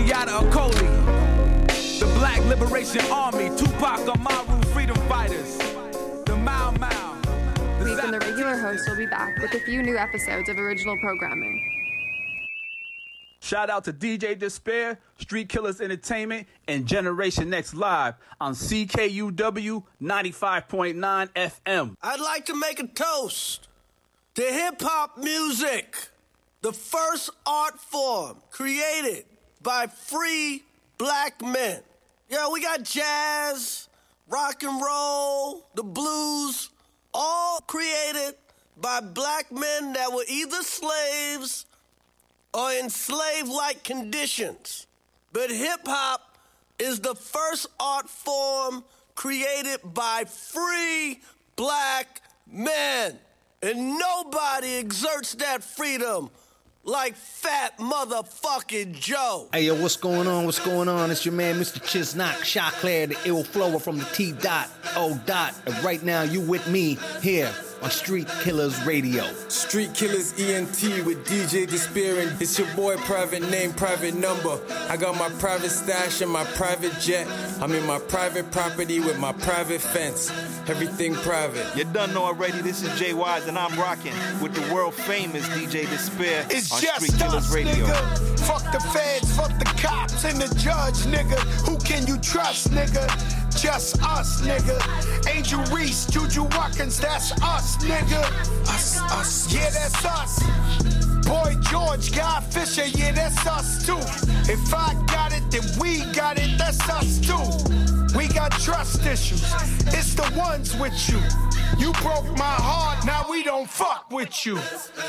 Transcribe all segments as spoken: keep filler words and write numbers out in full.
Kenyatta Okoli, the Black Liberation Army, Tupac Amaru, freedom fighters, the Mau Mau. Week and the regular host will be back with a few new episodes of original programming. Shout out to D J Despair, Street Killers Entertainment, and Generation Next Live on C K U W ninety-five point nine F M. I'd like to make a toast to hip-hop music, the first art form created by free black men. Yeah, we got jazz, rock and roll, the blues, all created by black men that were either slaves or in slave-like conditions. But hip-hop is the first art form created by free black men. And nobody exerts that freedom like fat motherfucking Joe. Hey, yo, what's going on? What's going on? It's your man, Mister Chisnock, Shocklair, the ill flower from the T dot O dot. And right now, you with me here on Street Killers Radio. Street Killers E N T with D J Despair, and it's your boy, private name, private number. I got my private stash and my private jet. I'm in my private property with my private fence. Everything private. You done know already, this is Jay Wise, and I'm rocking with the world famous D J Despair it's on just Street Killers us, Radio. Nigga. Fuck the feds, fuck the cops and the judge, nigga. Who can you trust, nigga? Just us, nigga. Angel Reese, Juju Watkins, that's us, nigga. Us, us, yeah, that's us. Boy George, Guy Fisher, yeah, that's us too. If I got it, then we got it, that's us too. We got trust issues, it's the ones with you. You broke my heart, now we don't fuck with you.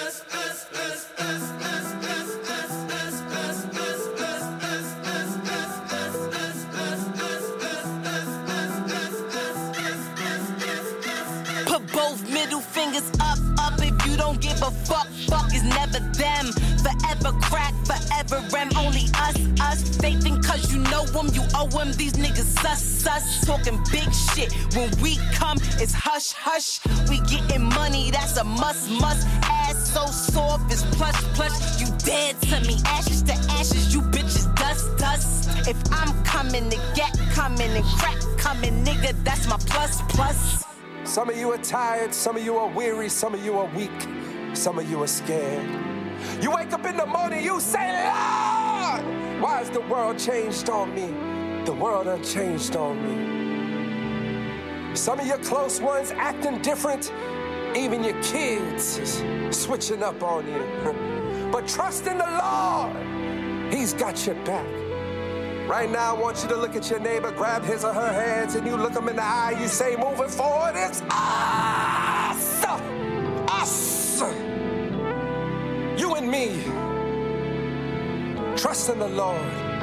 Put both middle fingers up, up. If you don't give a fuck, fuck is never them. Forever crack, forever rem. Only us, us. They think cause you know them, you owe them. These niggas sus, sus. Talking big shit. When we come, it's hush, hush. We getting money, that's a must, must. Ass so soft, it's plush, plush. You dead to me, ashes to ashes. You bitches dust, dust. If I'm coming, the get coming and crack coming, nigga, that's my plus, plus. Some of you are tired, some of you are weary, some of you are weak, some of you are scared. You wake up in the morning, you say, Lord, why has the world changed on me? The world done changed on me. Some of your close ones acting different, even your kids is switching up on you. But trust in the Lord, He's got your back. Right now, I want you to look at your neighbor, grab his or her hands, and you look them in the eye, you say, moving forward, it's us! Us! You and me. Trust in the Lord.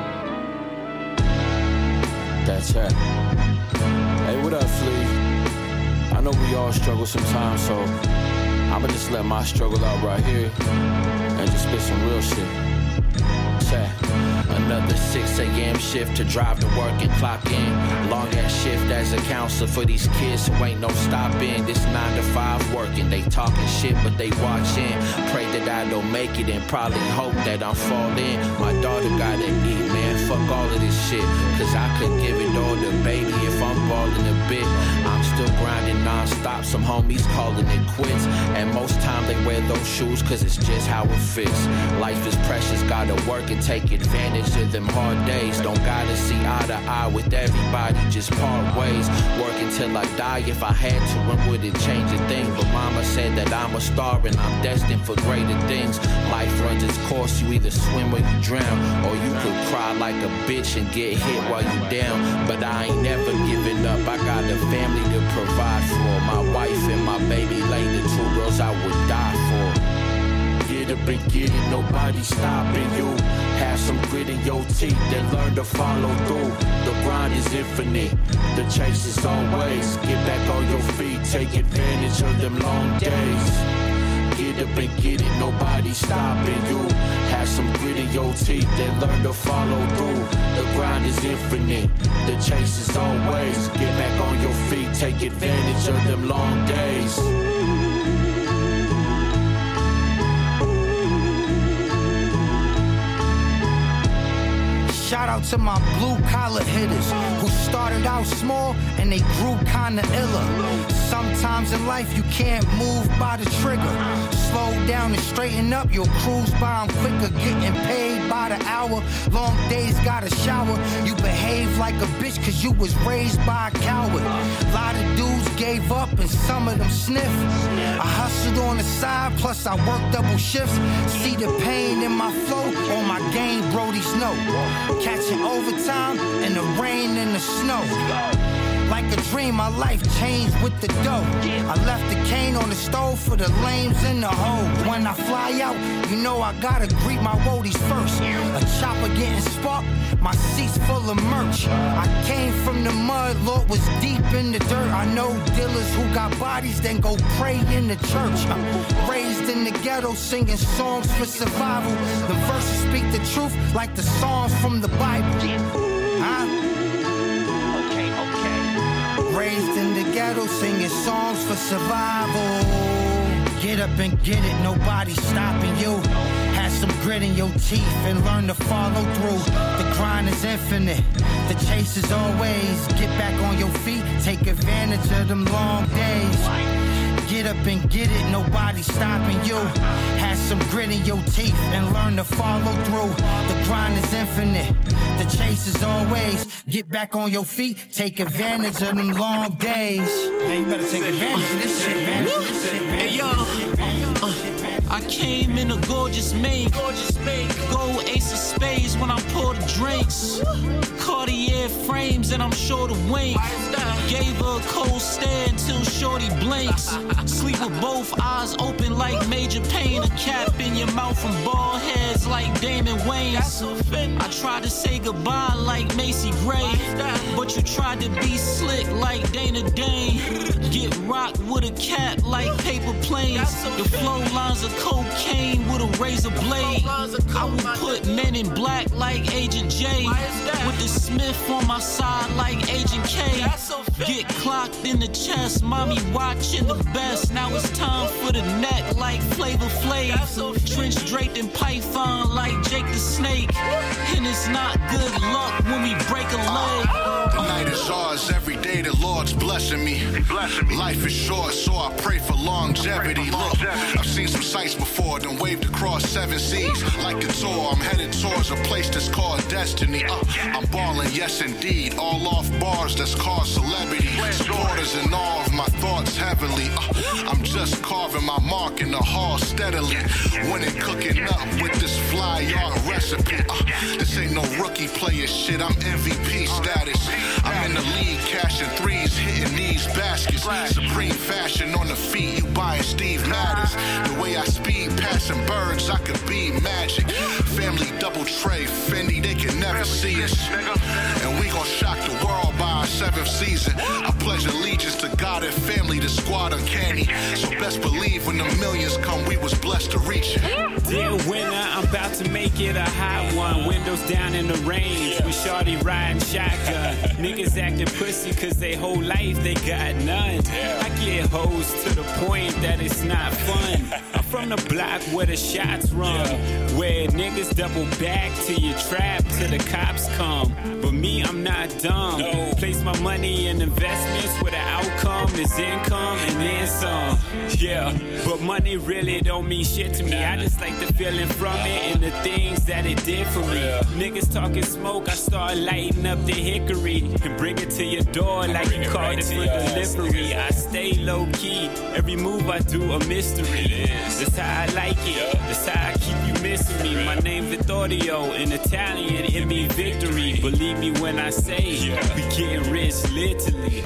That's it. Hey, what up, Flea? I know we all struggle sometimes, so I'ma just let my struggle out right here and just spit some real shit. Check. Another six a.m. shift to drive to work and clock in. Long ass shift as a counselor for these kids who ain't no stopping. This nine to five working, they talking shit but they watching. Pray that I don't make it and probably hope that I'm falling. My daughter gotta eat, man, fuck all of this shit. Cause I could give it all to baby if I'm balling a bit. I'm still grinding non-stop, some homies calling it quits. And most time they wear those shoes cause it's just how it fits. Life is precious, gotta work and take advantage of them hard days. Don't gotta see eye to eye with everybody, just part ways. Work until I die, if I had to, when would it change a thing? But mama said that I'm a star and I'm destined for greater things. Life runs its course, you either swim or you drown. Or you could cry like a bitch and get hit while you down. But I ain't never giving up, I got a family to provide for. My wife and my baby lay the two girls I would die for. Get up and get it, nobody stopping you. Have some grit in your teeth and learn to follow through. The grind is infinite, the chase is always. Get back on your feet, take advantage of them long days. Get up and get it, nobody stopping you. Have some grit in your teeth and learn to follow through. The grind is infinite, the chase is always. Get back on your feet, take advantage of them long days. Shout out to my blue collar hitters who started out small and they grew kinda iller. Sometimes in life you can't move by the trigger. Slow down and straighten up, you'll cruise by 'em quicker. Getting paid by the hour, long days got a shower. You behave like a bitch cause you was raised by a coward. A lot of dudes gave up and some of them sniff. I hustled on the side, plus I worked double shifts. See the pain in my flow, on my game, Brody's know. Catching overtime in the rain and the snow. Like a dream, my life changed with the dough. I left the cane on the stove for the lames and the hoes. When I fly out, you know I gotta greet my roadies first. A chopper getting sparked, my seat's full of merch. I came from the mud, Lord was deep in the dirt. I know dealers who got bodies, then go pray in the church. I'm raised in the ghetto, singing songs for survival. The verses speak the truth like the songs from the Bible. Huh? Raised in the ghetto, singing songs for survival. Get up and get it, nobody stopping you. Have some grit in your teeth and learn to follow through. The grind is infinite, the chase is always. Get back on your feet, take advantage of them long days. Get up and get it, nobody stopping you. Have some grit in your teeth and learn to follow through. The grind is infinite, the chase is always. Get back on your feet, take advantage of them long days. Hey, you better take advantage of this shit, man. Hey, yo. Uh, I came in a gorgeous mink. Gorgeous mink. Gold ace of spades when I pour the drinks. Cartier frames and I'm sure to wink. Gave her a cold stare until shorty blinks. Sleep with both eyes open like Major Payne. A cap in your mouth from bald heads like Damon Wayans. I tried to say goodbye like Macy Gray, but you tried to be slick like Dana Dane. Get rocked with a cap like paper planes. The flow lines of cocaine with a razor blade. I will put men in black like Agent J, with the Smith on my side like Agent K. Get clocked in the chest, mommy watching the best. Now it's time for the neck like Flavor Flav. Trench draped in python like Jake the Snake. And it's not good luck when we break a leg. The night is ours, every day the Lord's blessing me. Life is short, so I pray for longevity. Look, I've seen some sights before, then waved across seven seas. Like a tour, I'm headed towards a place that's called destiny. Uh, I'm balling, yes indeed, all off bars that's called celebrity. Supporters in awe of my thoughts heavily. Uh, I'm just carving my mark in the hall steadily. Winning, cooking up with this fly yard recipe. Uh, this ain't no rookie player shit, I'm M V P status. I'm in the league, cashing threes, hitting these baskets. Supreme fashion on the feet, you buying Steve Matters. The way I speed, passing birds, I could be magic. Family double tray, Fendi, they can never see us. And we gon' shock the world by our seventh season. I pledge allegiance to God and family, the squad uncanny. So best believe when the millions come, we was blessed to reach it. Dear winner, I'm about to make it a hot one. Windows down in the range with shorty riding shotgun. Niggas acting pussy cause they whole life they got none. I get hoes to the point that it's not fun. I'm from the block where the shots run, where niggas double back to your trap till the cops come. But me, I'm not dumb. Place my money in investments where the outcome is income and then some. Yeah, but money really don't mean shit to me. I just like the feeling from it and the things that it did for me. Niggas talking smoke, I start lighting up the hickory and bring it to your door like you called it for delivery. I stay low key, every move I do a mystery. That's how I like it, that's how I keep you missing me. My name Vittorio, in Italian it means victory. Believe me when I say we getting rich, literally.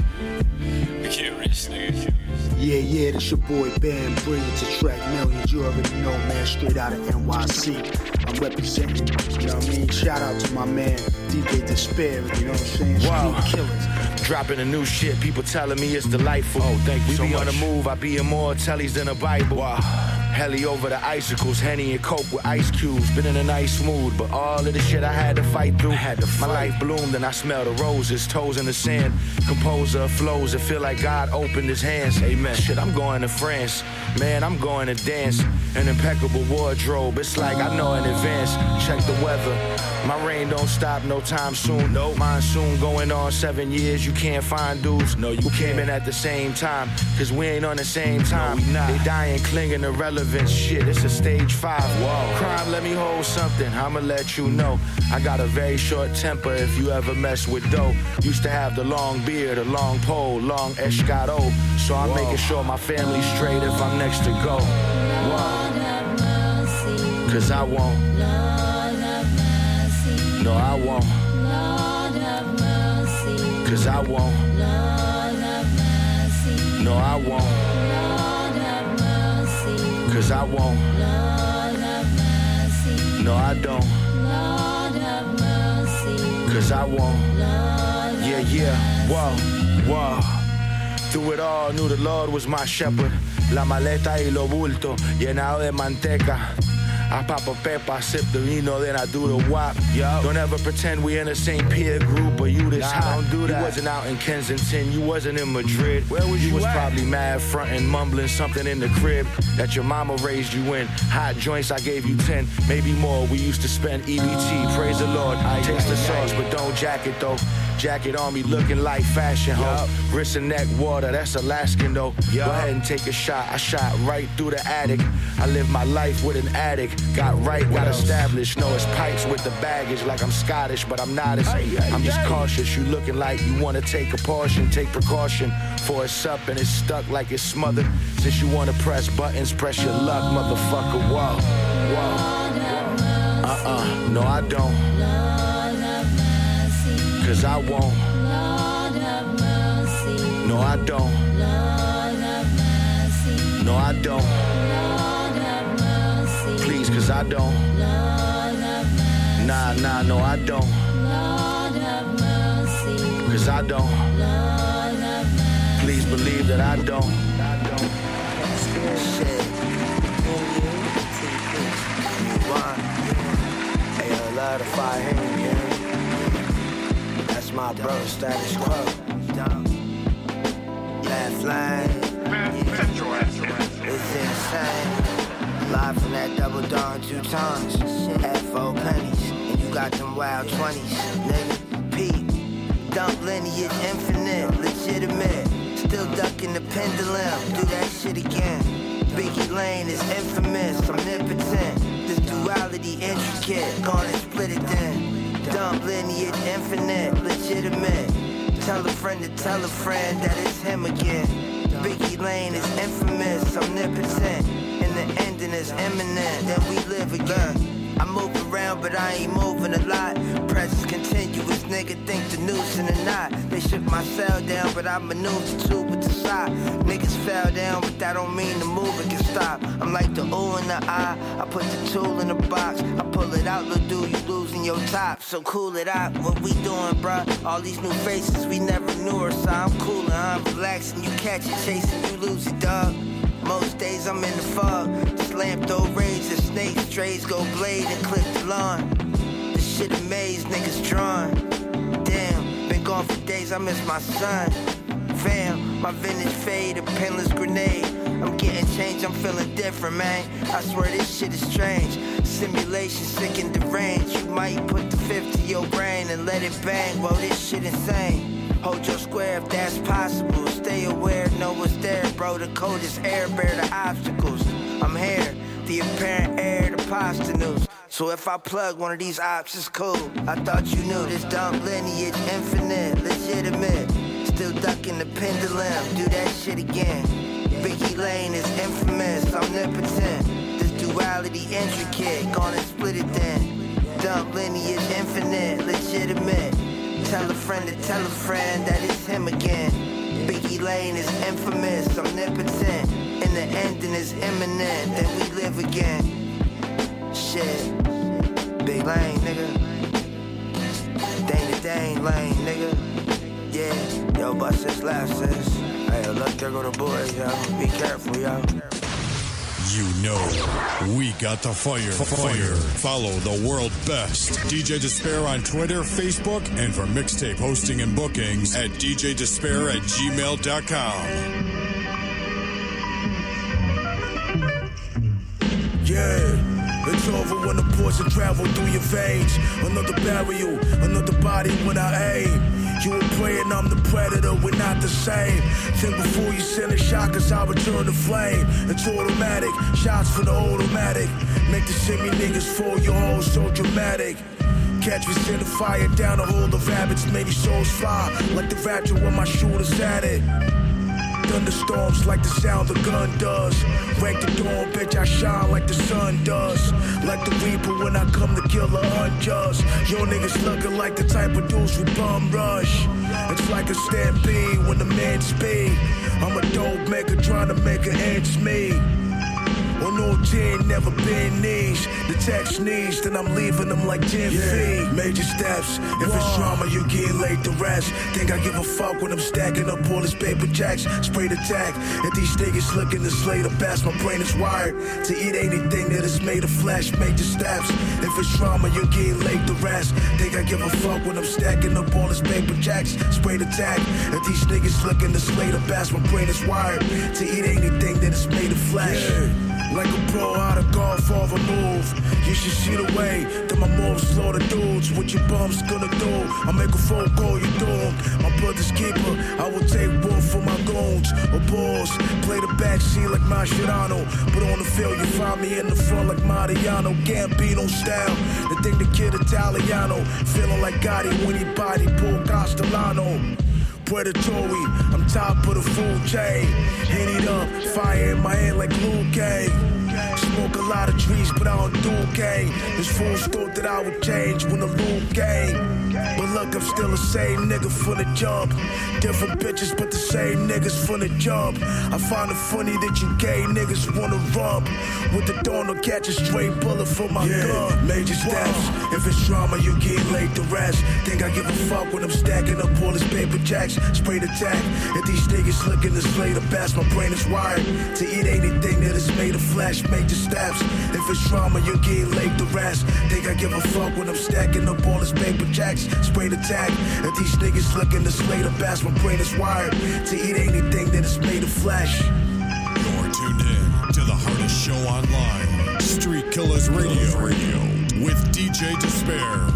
We getting rich, nigga. Yeah, yeah, that's your boy Bam, brilliant to track millions. You already know, man, straight out of N Y C. I'm representing, you know what I mean? Shout out to my man, D J Despair, you know what I'm saying? Wow. Street Killers. Dropping the new shit, people telling me it's delightful. Oh, thank you we so be much. On the move, I be in more tellies than a Bible. Wow. Heli over the icicles, Henny and Coke with ice cubes. Been in a nice mood, but all of the shit I had to fight through. Had to fight. My life bloomed and I smell the roses, toes in the sand. Composer of flows, it feel like God opened his hands. Amen. Shit, I'm going to France. Man, I'm going to dance. An impeccable wardrobe, it's like I know in advance. Check the weather. My rain don't stop no time soon. No monsoon going on seven years. You can't find dudes. No, you came in at the same time. Cause we ain't on the same time. No, they dying, clinging to relevance. Shit, it's a stage five. Whoa. Crime, let me hold something. I'ma let you know. I got a very short temper if you ever mess with dough. Used to have the long beard, a long pole, long escargot. So I'm Whoa. making sure my family's straight if I'm next to go. Whoa. Cause I won't. No, I won't. Cause I won't. No, I won't. Cause I won't. No, I don't. Cause I won't. Yeah, yeah. Whoa, whoa. Through it all, knew the Lord was my shepherd. La maleta y lo bulto, llenado de manteca. I pop a pepa, sip the vino, then I do the wop. Yo. Don't ever pretend we in the same peer group or you this nah, hot. Don't do that. You wasn't out in Kensington, you wasn't in Madrid. Where was you? You was at? Probably mad, frontin', mumbling something in the crib that your mama raised you in. Hot joints, I gave you ten, maybe more. We used to spend E B T, praise the Lord. I taste the sauce, but don't jack it though. Jacket on me looking like fashion, ho. Wrist and neck water, that's Alaskan though. Yo. Go ahead and take a shot. I shot right through the attic. I live my life with an addict. Got right, what got else? Established. Know it's pipes with the baggage like I'm Scottish, but I'm not. It's, aye, aye, I'm just aye. cautious. You looking like you wanna take a portion. Take precaution for it's up and it's stuck like it's smothered. Since you wanna press buttons, press your luck, motherfucker. Whoa, whoa. Uh-uh, no I don't. Cause I won't. No, I don't. No, I don't. Please, cause I don't. Nah, nah, no, I don't. Cause I don't. Please believe that I don't. Hey, a lot of fire hanging, yeah. That's my bro, status quo. Laugh line. It's insane. Live from that double dawn two times. At four pennies. And you got them wild twenties. Nigga, Pete. Dump lineage infinite. Legitimate. Still ducking the pendulum. Do that shit again. Biggie Lane is infamous. Omnipotent. This duality intricate. Gonna split it then. Dumb lineage infinite, legitimate. Tell a friend to tell a friend that it's him again. Biggie Lane is infamous, omnipotent. And the ending is imminent, then we live again. I move around, but I ain't moving a lot. Presence continuous, nigga think the noose in the knot. They shook my cell down, but I maneuvered the tube with the side. Niggas fell down, but that don't mean the movement can stop. I'm like the ooh in the eye. I put the tool in the box. I pull it out, little dude, you losing your top. So cool it out, what we doing, bruh? All these new faces we never knew her, so I'm coolin', I'm relaxing. You catch it, chasing, you lose it, dog. Most days I'm in the fog. Slam throw raids, the snake strays go blade and clip the lawn. This shit amaze, niggas drawn. Damn, been gone for days, I miss my son. Fam, my vintage fade, a pinless grenade. I'm getting changed, I'm feeling different, man. I swear this shit is strange. Simulation sick and deranged. You might put the fifth to your brain and let it bang. Whoa, this shit insane. Hold your square if that's possible. Stay aware, know what's there, bro. The code is air, bear the obstacles. I'm here, the apparent heir to posthumous. So if I plug one of these ops, it's cool. I thought you knew this dumb lineage, infinite, legitimate. Still ducking the pendulum, do that shit again. Biggie Lane is infamous, omnipotent. This duality intricate, gonna split it then. Dumb lineage, infinite, legitimate. Tell a friend to tell a friend that it's him again. Biggie Lane is infamous, omnipotent. And the ending is imminent, then we live again. Shit, Big Lane, nigga. Dane to Dane Lane, nigga. Yeah, yo, bust this left, sis. Hey, look, there go the boys, yo. Be careful, yo. You know, we got the fire. Fire. Follow the world best. D J Despair on Twitter, Facebook, and for mixtape hosting and bookings at d j despair at gmail dot com. Yeah, it's over when the poison travel through your veins. Another burial, another body when I aim. You a prey and I'm the predator, we're not the same. Think before you send a shot, cause I return the flame. It's automatic, shots for the automatic. Make the semi niggas fall, your whole so dramatic. Catch me, send the fire down a hole of rabbits, maybe souls fly like the rapture when my shooters at it. Thunderstorms like the sound the gun does. Break the dawn, bitch, I shine like the sun does. Like the reaper when I come to kill the unjust. Yo niggas looking like the type of dudes who bum rush. It's like a stampede when the man speed. I'm a dope maker trying to make an ends meet. On no ten, never been knees. The text needs, then I'm leaving them like ten yeah. feet. Major steps, if Whoa. It's drama, you get laid to rest. Think I give a fuck when I'm stacking up all this paper jacks. Sprayed attack, and these niggas looking to slay the best. My brain is wired to eat anything that is made of flesh. Major steps, if it's drama, you get laid to rest. Think I give a fuck when I'm stacking up all this paper jacks. Sprayed attack, and these niggas looking to slay the best. My brain is wired to eat anything that is made of flesh. Yeah. Like a pro out of golf off a move. You should see the way that my moves slow the dudes. What your bums gonna do? I make a phone call, you doom. My brother's keeper, I will take one for my goons. Or balls, play the backseat like Mascherano. But on the field, you find me in the front like Mariano. Gambino style, they think the kid Italiano. Feeling like Gotti when he body pull Castellano. Predatory, I'm top of the food chain. Hit it up, fire in my hand like Luke Cage. Smoke a lot of trees, but I don't do gang. This fools thought that I would change when the Luke came. But look, I'm still the same nigga from the jump. Different bitches, but the same niggas from the jump. I find it funny that you gay niggas wanna rump. With the dawn, I'll catch a straight bullet from my yeah, gun. Major steps, if it's drama, you get laid to rest. Think I give a fuck when I'm stacking up all this paper jacks. Sprayed attack, and these niggas looking to slay the best. My brain is wired to eat anything that is made of flesh. Major steps, if it's drama, you get laid to rest. Think I give a fuck when I'm stacking up all this paper jacks. Sprayed attack, and these niggas looking to slay the best. My brain is wired to eat anything that is made of flesh. You're tuned in to the hardest show online, Street Killers Radio, Radio with D J Despair.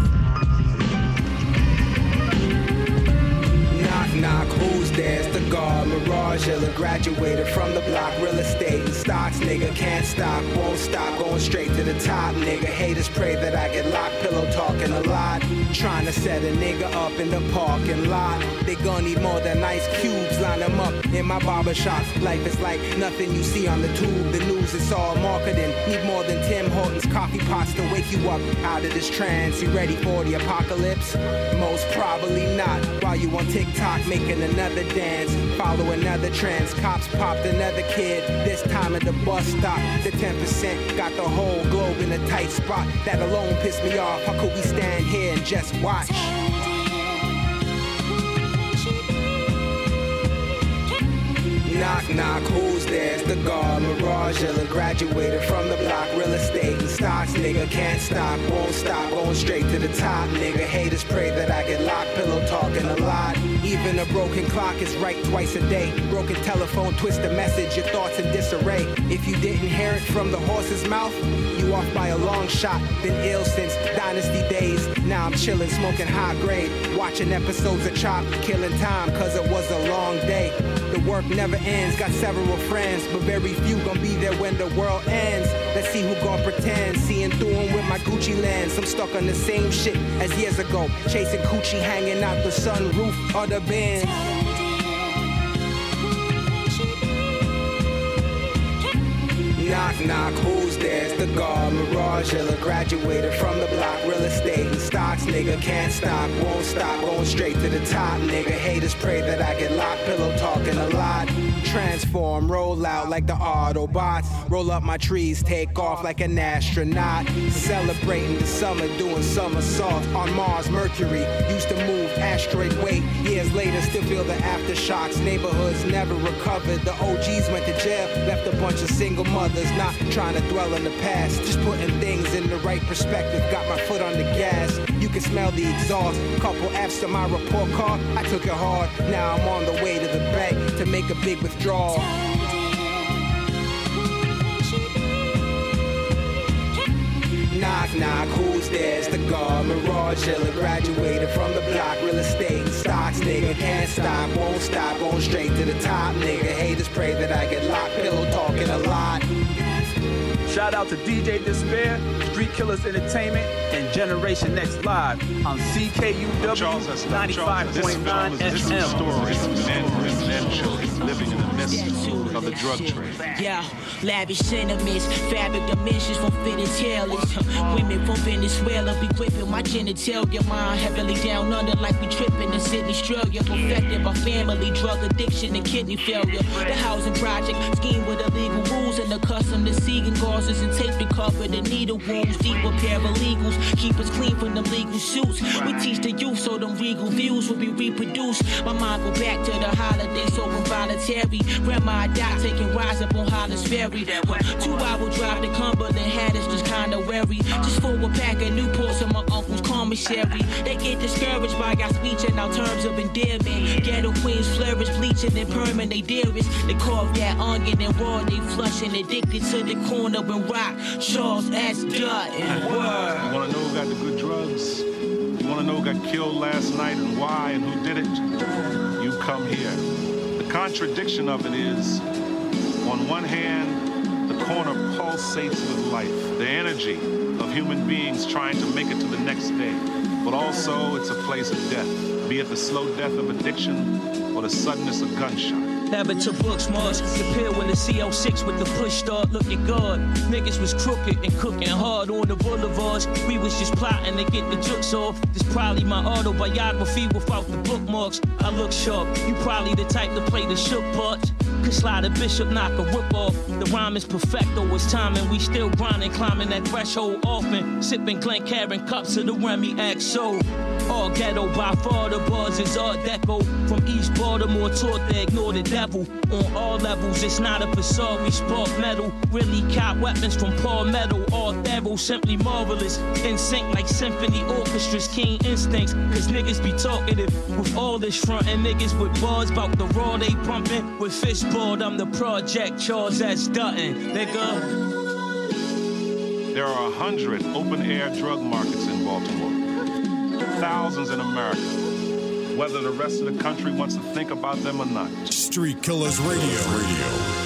Knock, knock, who's there? It's the guard, Mirage, Illa, graduated from the block, real estate and stocks, nigga, can't stop, won't stop, going straight to the top, nigga, haters pray that I get locked, pillow talking a lot, trying to set a nigga up in the parking lot, they gon' need more than ice cubes, line them up in my barbershop, life is like nothing you see on the tube, the news is all marketing, need more than Tim Hortons coffee pots to wake you up out of this trance, you ready for the apocalypse? Most probably not, while you on TikTok making another dance, follow another trance, cops popped another kid, this time at the bus stop, the ten percent got the whole globe in a tight spot, that alone pissed me off, how could we stand here and just watch? Knock, knock, who's there? It's the guard, Mirage, Illa, graduated from the block, real estate and stocks, nigga, can't stop, won't stop, going straight to the top, nigga, haters pray that I get locked, pillow talking a lot, even a broken clock is right twice a day, broken telephone, twist the message, your thoughts in disarray, if you didn't hear it from the horse's mouth, you off by a long shot, been ill since dynasty days, now I'm chilling, smoking high grade, watching episodes of Chop, killing time, cause it was a long day, the work never ends, got several friends, but very few gon' be there when the world ends. Let's see who gon' pretend, seeing through them with my Gucci lens. I'm stuck on the same shit as years ago, chasing coochie, hanging out the sunroof of the Benz. Knock, knock, who's there? It's the guard, Mirage, Illa, graduated from the block, real estate and stocks, nigga, can't stop, won't stop, going straight to the top, nigga, haters pray that I get locked, pillow talking a lot, transform, roll out like the Autobots, roll up my trees, take off like an astronaut, celebrating the summer, doing somersaults on Mars, Mercury, used to move asteroid weight, years later still feel the aftershocks, neighborhoods never recovered, the O Gs went to jail, left a bunch of single mothers, brothers, not trying to dwell in the past, just putting things in the right perspective. Got my foot on the gas, you can smell the exhaust. Couple F's to my report card, I took it hard. Now I'm on the way to the bank to make a big withdrawal. Knock, knock, who's there? It's the guard, Mirage Killer. Graduated from the block, real estate and stocks, nigga. Can't stop, won't stop, going straight to the top, nigga. Haters pray that I get locked, pillow talking a lot. Shout out to D J Despair, Street Killers Entertainment, and Generation Next Live on C K U W ninety-five point nine F M. This is a story of men and children living in the midst of the drug trade. Yeah, lavish sentiments, fabric dimensions from fitted tailors. Women from Venezuela be gripping my genitalia. Mind heavily down under like we tripping in Sydney, Australia. Affected by family, drug addiction, and kidney failure. The housing project scheme with illegal rules and the custom to seeing gauzes and tape to cover the needle wounds. Deep with paralegals, keep us clean from them legal suits. We teach the youth so them regal views will be reproduced. My mind go back to the holiday, so involuntary. Grandma I died taking rides up on Hollis Ferry. Two hour drive to Cumberland had us just kinda wary. Just for a pack of Newports in my uncle's commissary. They get discouraged by our speech and our terms of endearment. Ghetto queens flourish, bleaching and perming they dearest. They carve that onion and raw, they flushing, addicted to the corner and rock. Charles S. Dutton. You wanna know who got the good drugs? You wanna know who got killed last night and why and who did it? You come here. The contradiction of it is, on one hand, the corner pulsates with life, the energy of human beings trying to make it to the next day. But also, it's a place of death, be it the slow death of addiction or the suddenness of gunshot. Habit to books, Mars. Compare when the C oh six with the push start looking good. Niggas was crooked and cooking hard on the boulevards. We was just plotting to get the jokes off. This probably my autobiography without the bookmarks. I look sharp. You probably the type to play the shook parts. Could slide a bishop, knock a whip off. The rhyme is perfecto, it's time and we still grinding, climbing that threshold often. Sipping Glencairn cups of the Remy X O. All ghetto, by far the bars is Art Deco. From East Baltimore, taught to ignore the devil. On all levels, it's not a facade, we spark metal. Really cop weapons from Paul Metal. All thorough, simply marvelous. In sync like symphony orchestras, keen instincts. Cause niggas be talkative with all this front. And niggas with bars about the raw they pumping. With fistballed, I'm the project, Charles S. Dutton, nigga. There are a hundred open-air drug markets in Baltimore. Thousands in America. Whether the rest of the country wants to think about them or not. Street Killers Radio. Radio.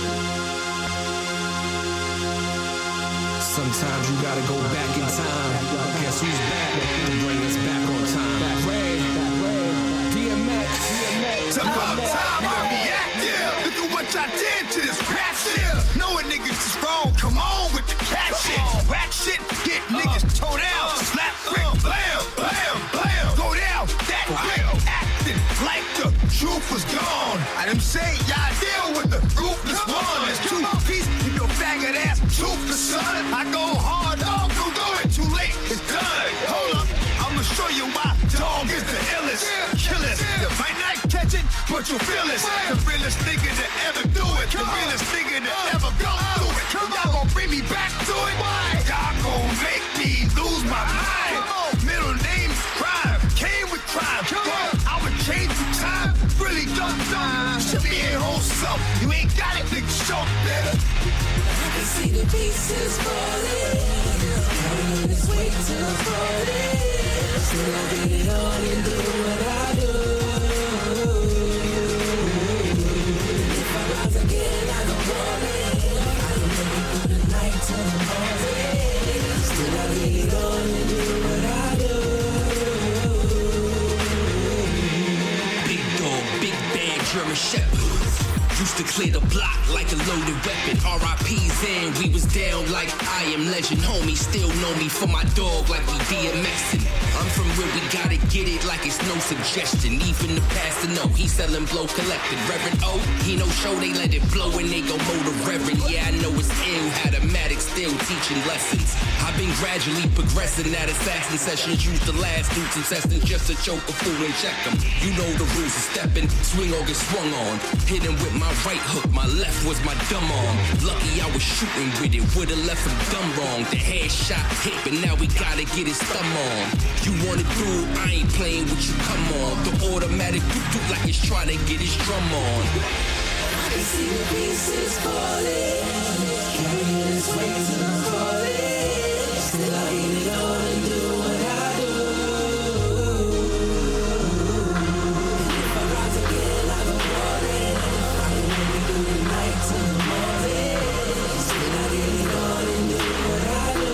Sometimes you gotta go back in time. Guess who's back to bring us back on time? Ray, D M X, D M X. About time I react, yeah. Look at what I did to this rap shit. Knowing niggas is wrong, come on with the cat shit. Rap shit, get niggas towed out. Slap, brick, blam, blam, blam. Go down that quick, acting like the truth was gone. I didn't say y'all deal with the ruthless one. There's two pieces in your faggot ass toothless son. I go hard, dog, don't do it. Too late, it's done. Hold up, I'ma show you why dog is the illest. Killers, you might not catch it, but you feel it. The realest nigga to ever do it. The realest nigga to ever go through it. Y'all gon' bring me back to it. Y'all gon' make me lose my mind. Middle name crime, came with crime. I would change the time, really don't know. Should be a whole self. You ain't got it, nigga, show better. I can see the pieces falling. Coming this way to the party. Still I get it on and do what I do. If I rise again, I don't want it. I can make it through the night till the morning. Still I get it on and do what I do. Big dog, big bad German Shepherd. Used to clear the block like a loaded weapon. R I P's in, we was down like I am legend. Homies still know me for my dog like we D M Xing. I'm from where we gotta get it like it's no suggestion. Even the pastor know he selling blow collected. Reverend O, he no show, they let it blow and they go mow the reverend. Yeah, I know it's ill, had a matic still teaching lessons. I've been gradually progressing at assassin sessions. Used the last dudes intestines just to choke a fool and check them. You know the rules of stepping, swing or get swung on. Hit him with my right hook, my left was my dumb arm. Lucky I was shooting with it, would've left him dumb wrong. The headshot hit, but now we gotta get his thumb on. You wanna do, I ain't playing with you, come on. The automatic do do like it's trying to get his drum on. I see the pieces falling, carrying its weight till I'm falling. Still I eat it all and do what I do. And if I rise again, I go falling. I can only do the night till the morning. Still I eat it all and do what I do.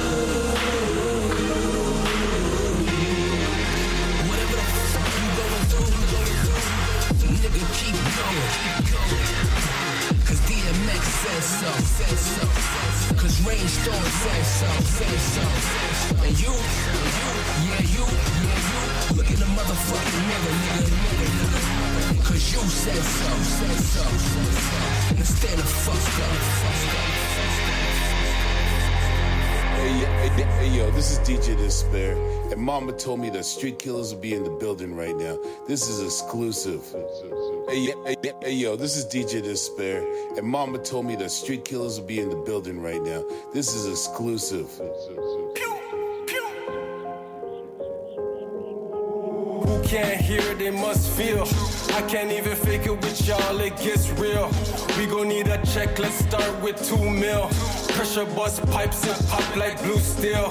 Whatever the fuck you going through, you going through, nigga, keep going, keep going. Cause D M X says so, says so. Cause Rainstorm says so, says so. And you, yeah you, yeah you. Look in the motherfucking mirror, nigga, nigga, nigga. Cause you said so, says so. Now stand the fuck up. Hey, hey, hey, yo, this is D J Despair, and Mama told me that Street Killers will be in the building right now. This is exclusive. Hey, hey, hey, yo, this is D J Despair, and Mama told me that Street Killers will be in the building right now. This is exclusive. Who can't hear, they must feel. I can't even fake it with y'all, it gets real. We gon' need a check, let's start with two mil. Pressure bust pipes and pop like blue steel.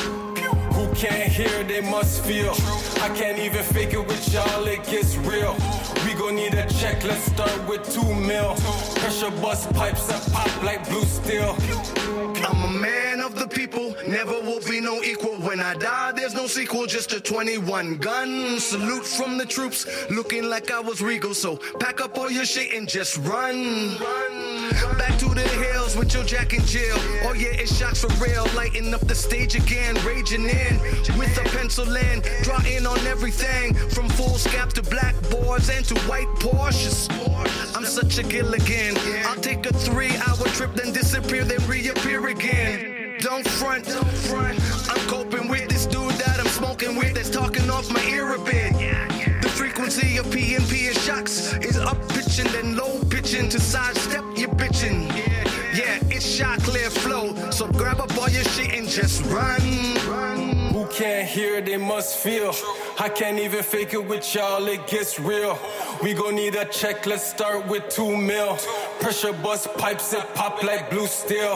Who can't hear, they must feel. I can't even fake it with y'all, it gets real. We gon' need a check, let's start with two mil. Pressure bust pipes and pop like blue steel. I'm a man of the people, never will be no equal. When I die, there's no sequel, just a twenty-one gun. Salute from the troops, looking like I was regal. So pack up all your shit and just run. Back to the hills with your Jack and Jill. Oh yeah, it's shots for real. Lighting up the stage again, raging in with a pencil in, drawing on everything from full scap to blackboards and to white Porsches. I'm such a Gilligan. I'll take a three-hour trip, then disappear, then reappear again. Don't front, don't front. I'm coping with this dude that I'm smoking with that's talking off my ear a bit. The frequency of P and P and shocks is up pitching, then low pitching to sidestep your bitching. Yeah, it's shot clear flow. So grab up all your shit and just run. Who can't hear, they must feel. I can't even fake it with y'all, it gets real. We gon' need a check, let's start with two mil. Pressure bust pipes and pop like blue steel.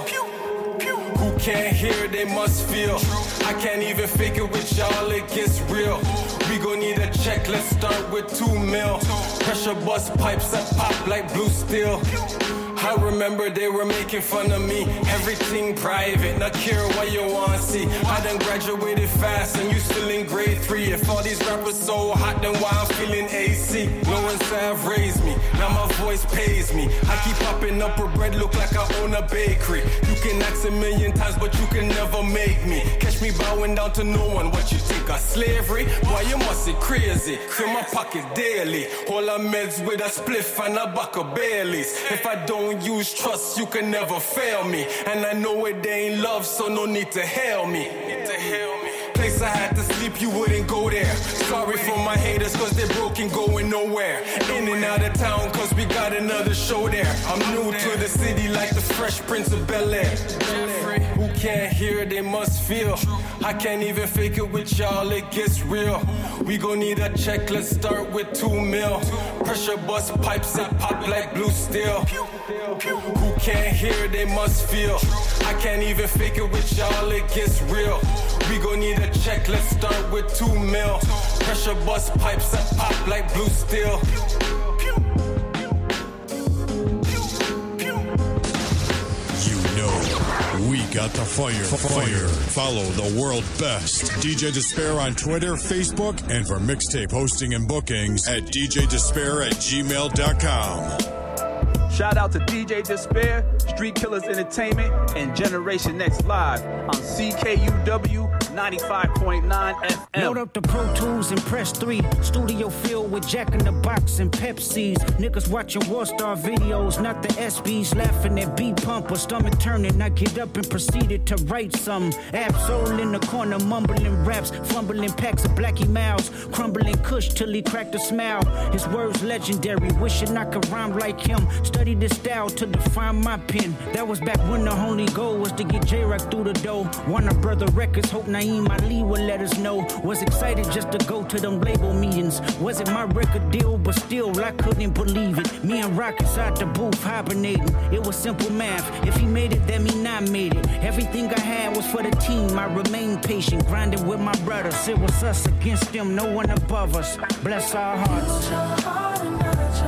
Who can't hear, they must feel. I can't even fake it with y'all, it gets real. We gon' need a check, let's start with two mil. Pressure bust pipes and pop like blue steel. I remember they were making fun of me. Everything private, not care what you want to see. I done graduated fast and you still in grade three. If all these rappers so hot, then why I'm feeling A C? No one said I've raised me, now my voice pays me. I keep popping up her bread, look like I own a bakery. You can ask a million times, but you can never make me. Catch me bowing down to no one, what you think of slavery? Why you must be crazy, fill my pocket daily. All I meds with a spliff and a buck of Baileys. If I don't use trust, you can never fail me. And I know it ain't love, so no need to hail me. Place I had to sleep, you wouldn't go there. Sorry for my haters, cause they're broken, going nowhere. In and out of town, cause we got another show there. I'm new to the city like the Fresh Prince of Bel-Air. Who can't hear, they must feel. I can't even fake it with y'all, it gets real. We gon' need a check, let's start with two mil. Pressure bust pipes and pop like blue steel. Who can't hear, they must feel. I can't even fake it with y'all, it gets real. We gon' need a check, let's start with two mil. Pressure bust pipes and pop like blue steel. We got the fire. Fire. Follow the world best. D J Despair on Twitter, Facebook, and for mixtape hosting and bookings at d j despair at gmail dot com. Shout out to D J Despair, Street Killers Entertainment, and Generation Next Live on C K U W ninety-five point nine F M. Load up the Pro Tools and press three. Studio filled with Jack in the Box and Pepsis. Niggas watching War Star videos, not the S Bs. Laughing at B-Pump or stomach turning. I get up and proceeded to write some. Absol in the corner, mumbling raps, fumbling packs of Blackie Miles, crumbling Kush till he cracked a smile. His words legendary, wishing I could rhyme like him. Study this style to define my pen. That was back when the only goal was to get J-Rock through the door. Warner Brother Records, hope Naeem Ali would let us know. Was excited just to go to them label meetings. Wasn't my record deal, but still I couldn't believe it. Me and Rock inside the booth hibernating. It was simple math. If he made it, that mean I made it. Everything I had was for the team. I remained patient, grinding with my brothers. It was us against them, no one above us. Bless our hearts.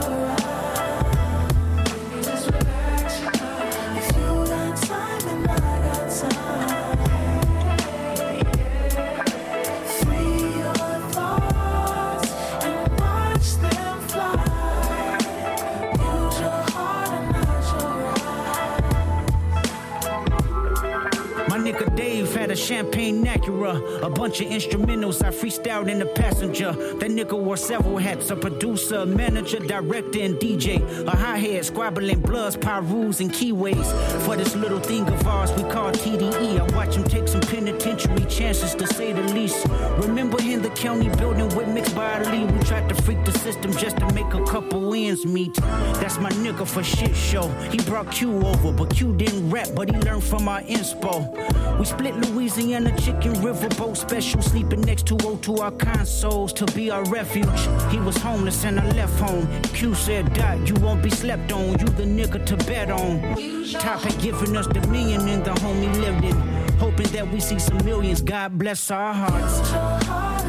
Nigga Dave had a champagne Acura, a bunch of instrumentals I freestyled in the passenger. That nigga wore several hats, a producer, a manager, director, and D J. A hi-hat, squabbling bloods, pyrus, and keyways. For this little thing of ours we call T D E, I watch him take some penitentiary chances to say the least. Remember in the county building with mixed bodily, we tried to freak the system just to make a couple ends meet. That's my nigga for shit show. He brought Q over, but Q didn't rap, but he learned from our inspo. We split Louisiana chicken riverboat special, sleeping next to O to our consoles to be our refuge. He was homeless and I left home. Q said, Dot, you won't be slept on, you the nigga to bet on. Top had given us the million and the home he lived in, hoping that we see some millions. God bless our hearts.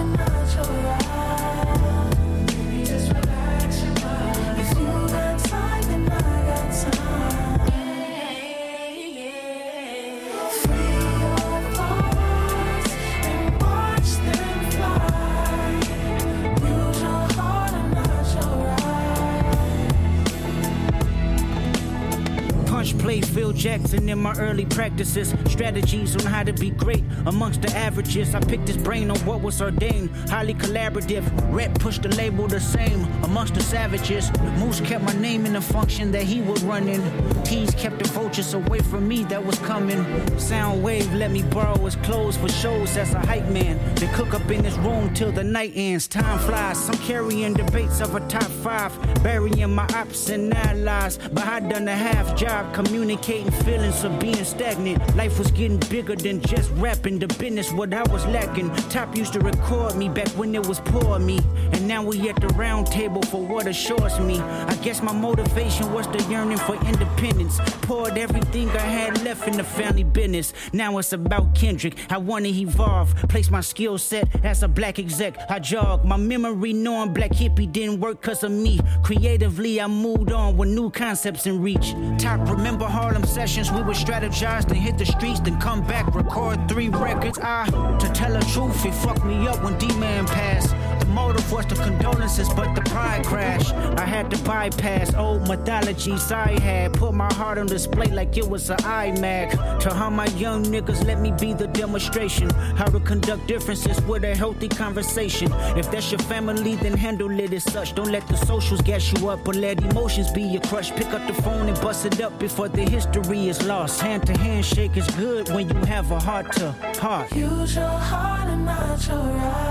Played Phil Jackson in my early practices. Strategies on how to be great amongst the averages. I picked his brain on what was ordained. Highly collaborative. Rep pushed the label the same amongst the savages. Moose kept my name in the function that he would run in. Keys kept the vultures away from me that was coming. Soundwave let me borrow his clothes for shows as a hype man. They cook up in his room till the night ends. Time flies. I'm carrying debates of a top five. Burying my ops and allies. But I done a half job communicating feelings of being stagnant. Life was getting bigger than just rapping. The business what I was lacking. Top used to record me back when it was poor me. And now we at the round table for what assures me. I guess my motivation was the yearning for independence. Poured everything I had left in the family business. Now it's about Kendrick. I wanna evolve. Place my skill set as a black exec. I jog. My memory knowing Black Hippie didn't work cause of me. Creatively I moved on with new concepts in reach. Top remember Harlem sessions, we would strategize, then hit the streets, then come back, record three records. I, to tell the truth, it fucked me up when D-Man passed. The motive was the condolences, but the pride crashed. I had to bypass old mythologies I had, put my heart on display like it was an iMac. To how my young niggas let me be the demonstration, how to conduct differences with a healthy conversation. If that's your family, then handle it as such. Don't let the socials gas you up, but let emotions be your crush. Pick up the phone and bust it up before the history is lost. Hand to hand shake is good when you have a heart to heart. Use your heart and not your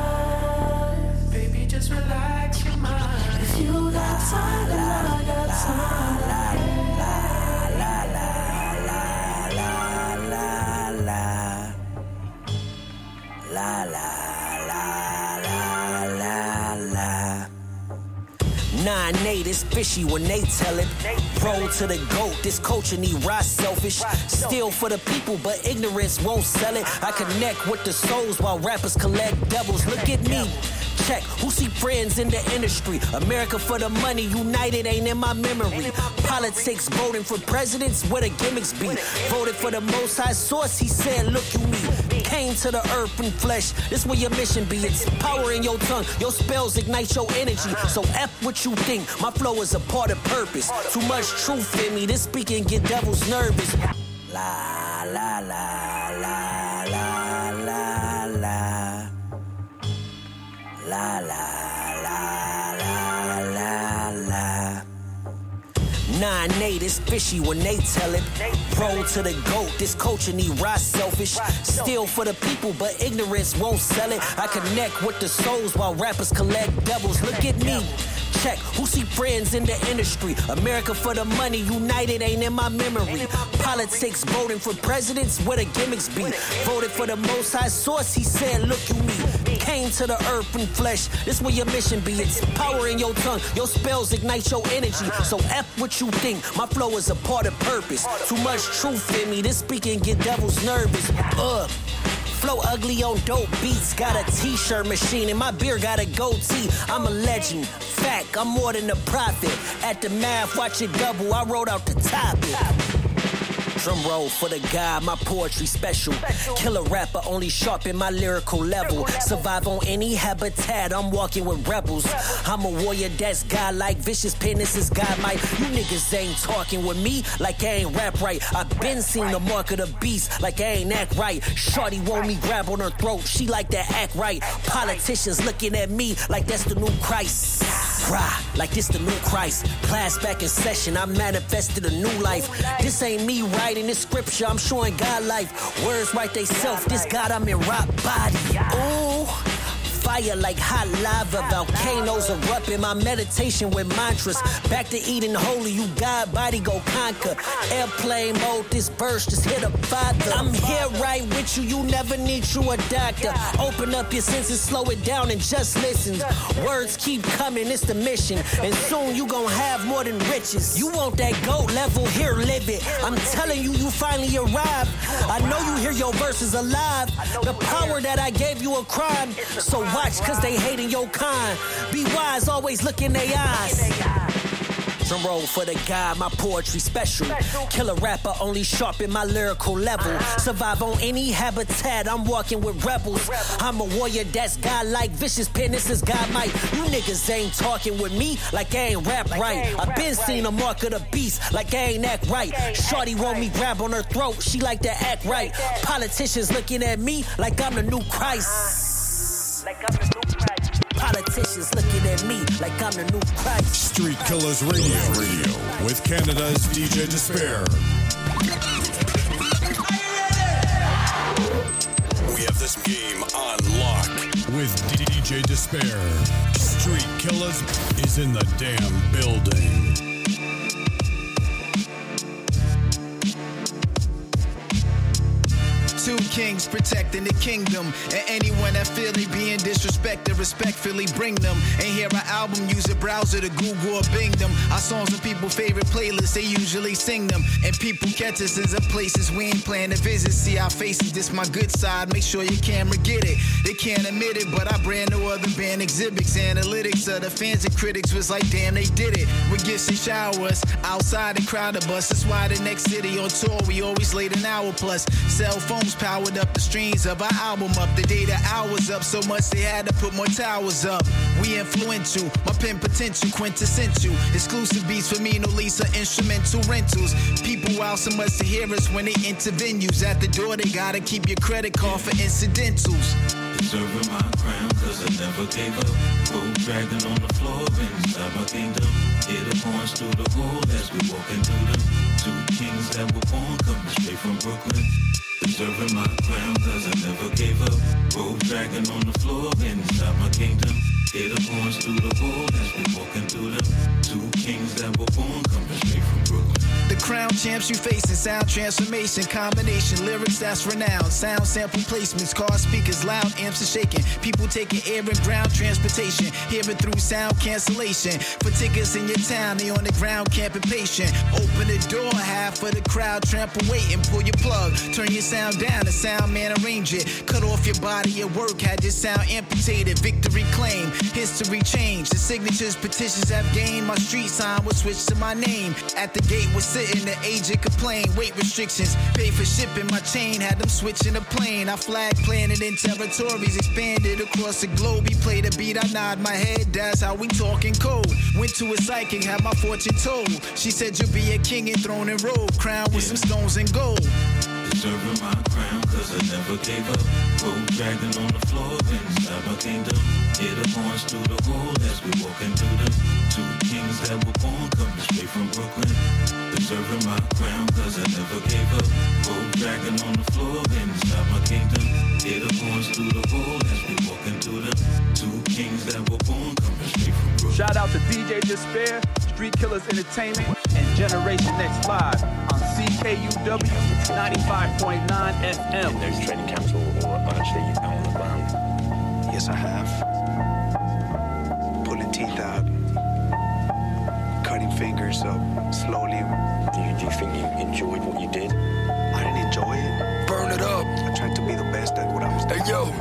eyes. Baby, just relax your mind. If you got time, then I got time. La la la la la la la la la la la la. nine eight is fishy when they tell it. Roll to the goat, this culture need raw selfish. Steal for the people, but ignorance won't sell it. I connect with the souls while rappers collect devils. Look at me. Check, who see friends in the industry? America for the money, united ain't in my memory. Politics, voting for presidents, where the gimmicks be. Voted for the most high source, he said, look you me. Came to the earth and flesh. This where your mission be. It's power in your tongue. Your spells ignite your energy. So F what you think. My flow is a part of purpose. Too much truth in me. This speaking get devils nervous. La la la la la la la la la la la la. Nine eight is fishy when they tell it. Pro to the goat, this culture need raw selfish. Still for the people, but ignorance won't sell it. I connect with the souls while rappers collect devils. Look at me. Check, who see friends in the industry? America for the money, united ain't in my memory. Politics, voting for presidents, where the gimmicks be. Voted for the most high source, he said, look at me. Came to the earth and flesh, this where your mission be. It's power in your tongue, your spells ignite your energy. So F what you think, my flow is a part of purpose. Too much truth in me, this speaking get devils nervous. Ugh. Flow ugly on dope beats. Got a t-shirt machine and my beer got a goatee. I'm a legend. Fact, I'm more than a prophet. At the math, watch it double. I wrote out the topic. Drum roll for the God, my poetry special. Killer rapper, only sharpen my lyrical level. Survive on any habitat, I'm walking with rebels. I'm a warrior that's godlike, vicious penis is God might. You niggas ain't talking with me like I ain't rap right. I been seen the mark of the beast like I ain't act right. Shorty want me grab on her throat, she like that act right. Politicians looking at me like that's the new Christ. Rah, like this the new Christ. Class back in session, I manifested a new life. This ain't me writing this scripture, I'm showing God life. Words write they self, this God I'm in rock body. Ooh. Fire like hot lava, volcanoes erupting. My meditation with mantras. Back to eating holy, you God body go conquer. Airplane mode, this verse just hit a father. I'm here right with you, you never need you a doctor. Open up your senses, slow it down and just listen. Words keep coming, it's the mission. And soon you gon' have more than riches. You want that GOAT level, here live it. I'm telling you, you finally arrived. I know you hear your verses alive. The power that I gave you a crime. So watch, cause they hating your kind. Be wise, always look in their eyes. Drum roll for the God, my poetry special. Killer rapper, only sharpen my lyrical level. Survive on any habitat, I'm walking with rebels. I'm a warrior that's godlike, vicious penis is God might. You niggas ain't talking with me like I ain't rap right. I been seen the mark of the beast like I ain't act right. Shorty want me grab on her throat, she like to act right. Politicians looking at me like I'm the new Christ. Like I'm the new Christ. Politicians looking at me like I'm the new Christ. Street Killers Radio, Radio with Canada's D J Despair. We have this game on lock. With D J Despair, Street Killers is in the damn building. Two kings protecting the kingdom, and anyone that feel they being disrespected, respectfully bring them. Ain't hear an album, use a browser to Google or Bing them. Our songs on people's favorite playlists, they usually sing them. And people catch us in some places we ain't plan to visit. See our faces, this my good side, make sure your camera get it. They can't admit it, but I brand no other band exhibits. Analytics of the fans and critics was like, damn, they did it. With gifts and showers, outside the crowd of us. That's why the next city on tour, we always late an hour plus. Cell phones powered up the streams of our album up. The data hours up so much they had to put more towers up. We influential, my pen potential, quintessential. Exclusive beats for me, no lease or instrumental rentals. People out so much to hear us when they enter venues. At the door they gotta keep your credit card for incidentals. Deserving my crown cause I never gave up. Road dragging on the floor inside my kingdom. Hear the horns through the hole as we walk into them. Two kings that were born coming straight from Brooklyn. Deserving my crown cause I never gave up. Road dragging on the floor inside my kingdom. Hear the horns through the hole as we walking through them. Two kings that were born coming straight from Brooklyn. The crown champs you facing, sound transformation, combination, lyrics that's renowned, sound sample placements, car speakers, loud amps are shaking, people taking air and ground transportation, hearing through sound cancellation. For tickets in your town, they on the ground camping patient. Open the door, half of the crowd trample waiting, pull your plug, turn your sound down, the sound man arrange it, cut off your body at work, had your sound amputated, victory claim, history changed. The signatures, petitions have gained. My street sign was switched to my name. At the gate was sitting, the agent complained. Weight restrictions, pay for shipping. My chain had them switching a plane. I flag planted in territories, expanded across the globe. He played a beat, I nod my head. That's how we talking code. Went to a psychic, had my fortune told. She said you'll be a king enthroned in robe, crowned with some stones and gold. Deserving my crown, cause I never gave up. Road dragging on the floor inside my kingdom. Hear the horns through the hole as we walking through them. Two kings that were born coming straight from Brooklyn. Deserving my crown, cause I never gave up. Road dragging on the floor inside my kingdom. Hear the horns through the hole as we walking through them. Two kings that were born coming straight from Brooklyn. Shout out to D J Despair, Street Killers Entertainment, and Generation Next Live on C K U W ninety-five point nine F M. In those training camps or, or actually out on the ground? Yes, I have. Pulling teeth out, cutting fingers up slowly. Do you, do you think you enjoyed what you did? I didn't enjoy it. Burn it up. I tried to be the best at what I was doing. Hey, yo.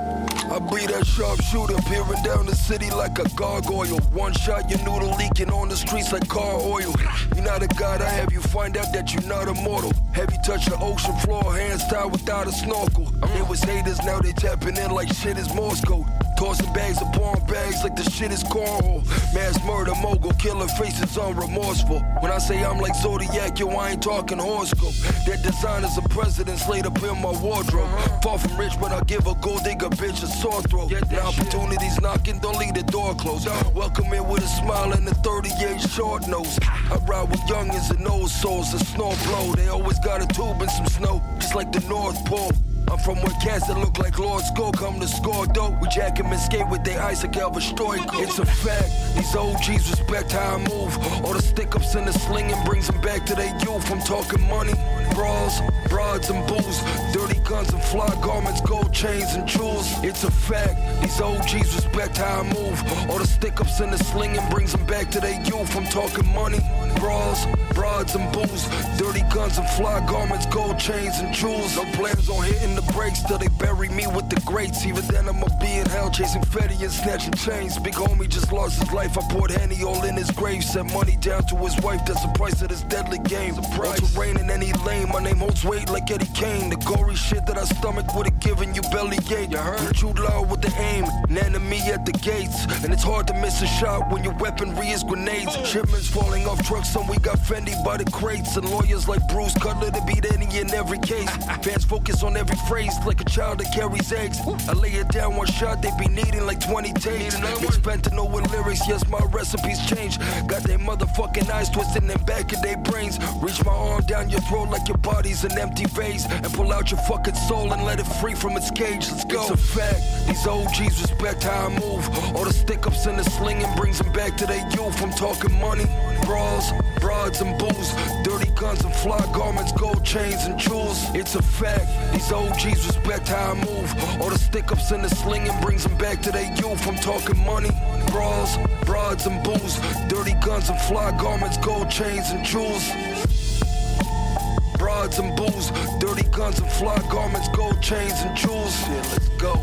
I be that sharpshooter, peering down the city like a gargoyle. One shot, your noodle leaking on the streets like car oil. You're not a god, I have you find out that you're not immortal. Have you touch the ocean floor, hands tied without a snorkel. They was haters, now they tapping in like shit is Morse code. Tossing bags upon bags like the shit is cornhole. Mass murder, mogul, killer faces unremorseful. When I say I'm like Zodiac, yo, I ain't talking horoscope. That designers and presidents laid up in my wardrobe. Far from rich, but I give a gold digger bitch a sore throat. Now opportunities knocking, don't leave the door closed. Welcome in with a smile and a thirty-eight short nose. I ride with youngins and old souls that snore blow. They always got a tube and some snow, just like the North Pole. I'm from where cats that look like Lord Skull come to score dope. We jack 'em and skate with their ice like Elvis Stoico. It's a fact, these O Gs respect how I move. All the stick-ups and the slinging brings them back to their youth. I'm talking money, bras, broads and booze. Dirty guns and fly garments, gold chains and jewels. It's a fact, these O Gs respect how I move. All the stick-ups and the slinging brings them back to their youth. I'm talking money, bras, broads and booze. Dirty guns and fly garments, gold chains and jewels. No plans on hitting the brakes till they bury me with the greats. Even then I'ma be in hell chasing Fetty and snatching chains. Big homie just lost his life. I poured Henny all in his grave. Sent money down to his wife. That's the price of this deadly game. All terrain in any lane. My name holds weight like Eddie Kane. The gory shit that I stomach would've given you belly ache. You heard? Shoot loud with the aim. An enemy at the gates. And it's hard to miss a shot when your weaponry is grenades. Shipments falling off trucks and we got Fendi by the crates. And lawyers like Bruce Cutler to beat any in every case. Fans focus on every phrase like a child that carries eggs. I lay it down one shot, they be needing like twenty takes. Mix fentanyl with lyrics, yes, my recipes change. Got their motherfucking eyes twisted in the back of their brains. Reach my arm down your throat like your body's an empty vase. And pull out your fucking soul and let it free from its cage. Let's go. It's a fact, these O Gs respect how I move. All the stick-ups and the slinging brings them back to their youth. I'm talking money, bras, broads and booze. Dirty guns and fly garments, gold chains and jewels. It's a fact, these O Gs respect how I move. All the stick-ups and the slinging brings them back to their youth. I'm talking money, bras, broads and booze. Dirty guns and fly garments, gold chains and jewels. Broads and booze, dirty guns and fly garments, gold chains and jewels. Yeah, let's go.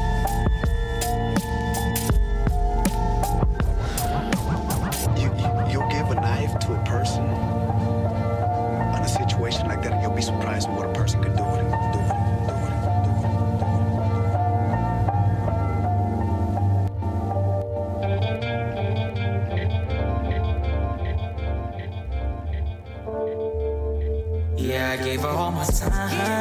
You, you, you'll give a knife to a person in a situation like that and you'll be surprised at what a person can do with it. Do with it. Yeah, I gave her all my time.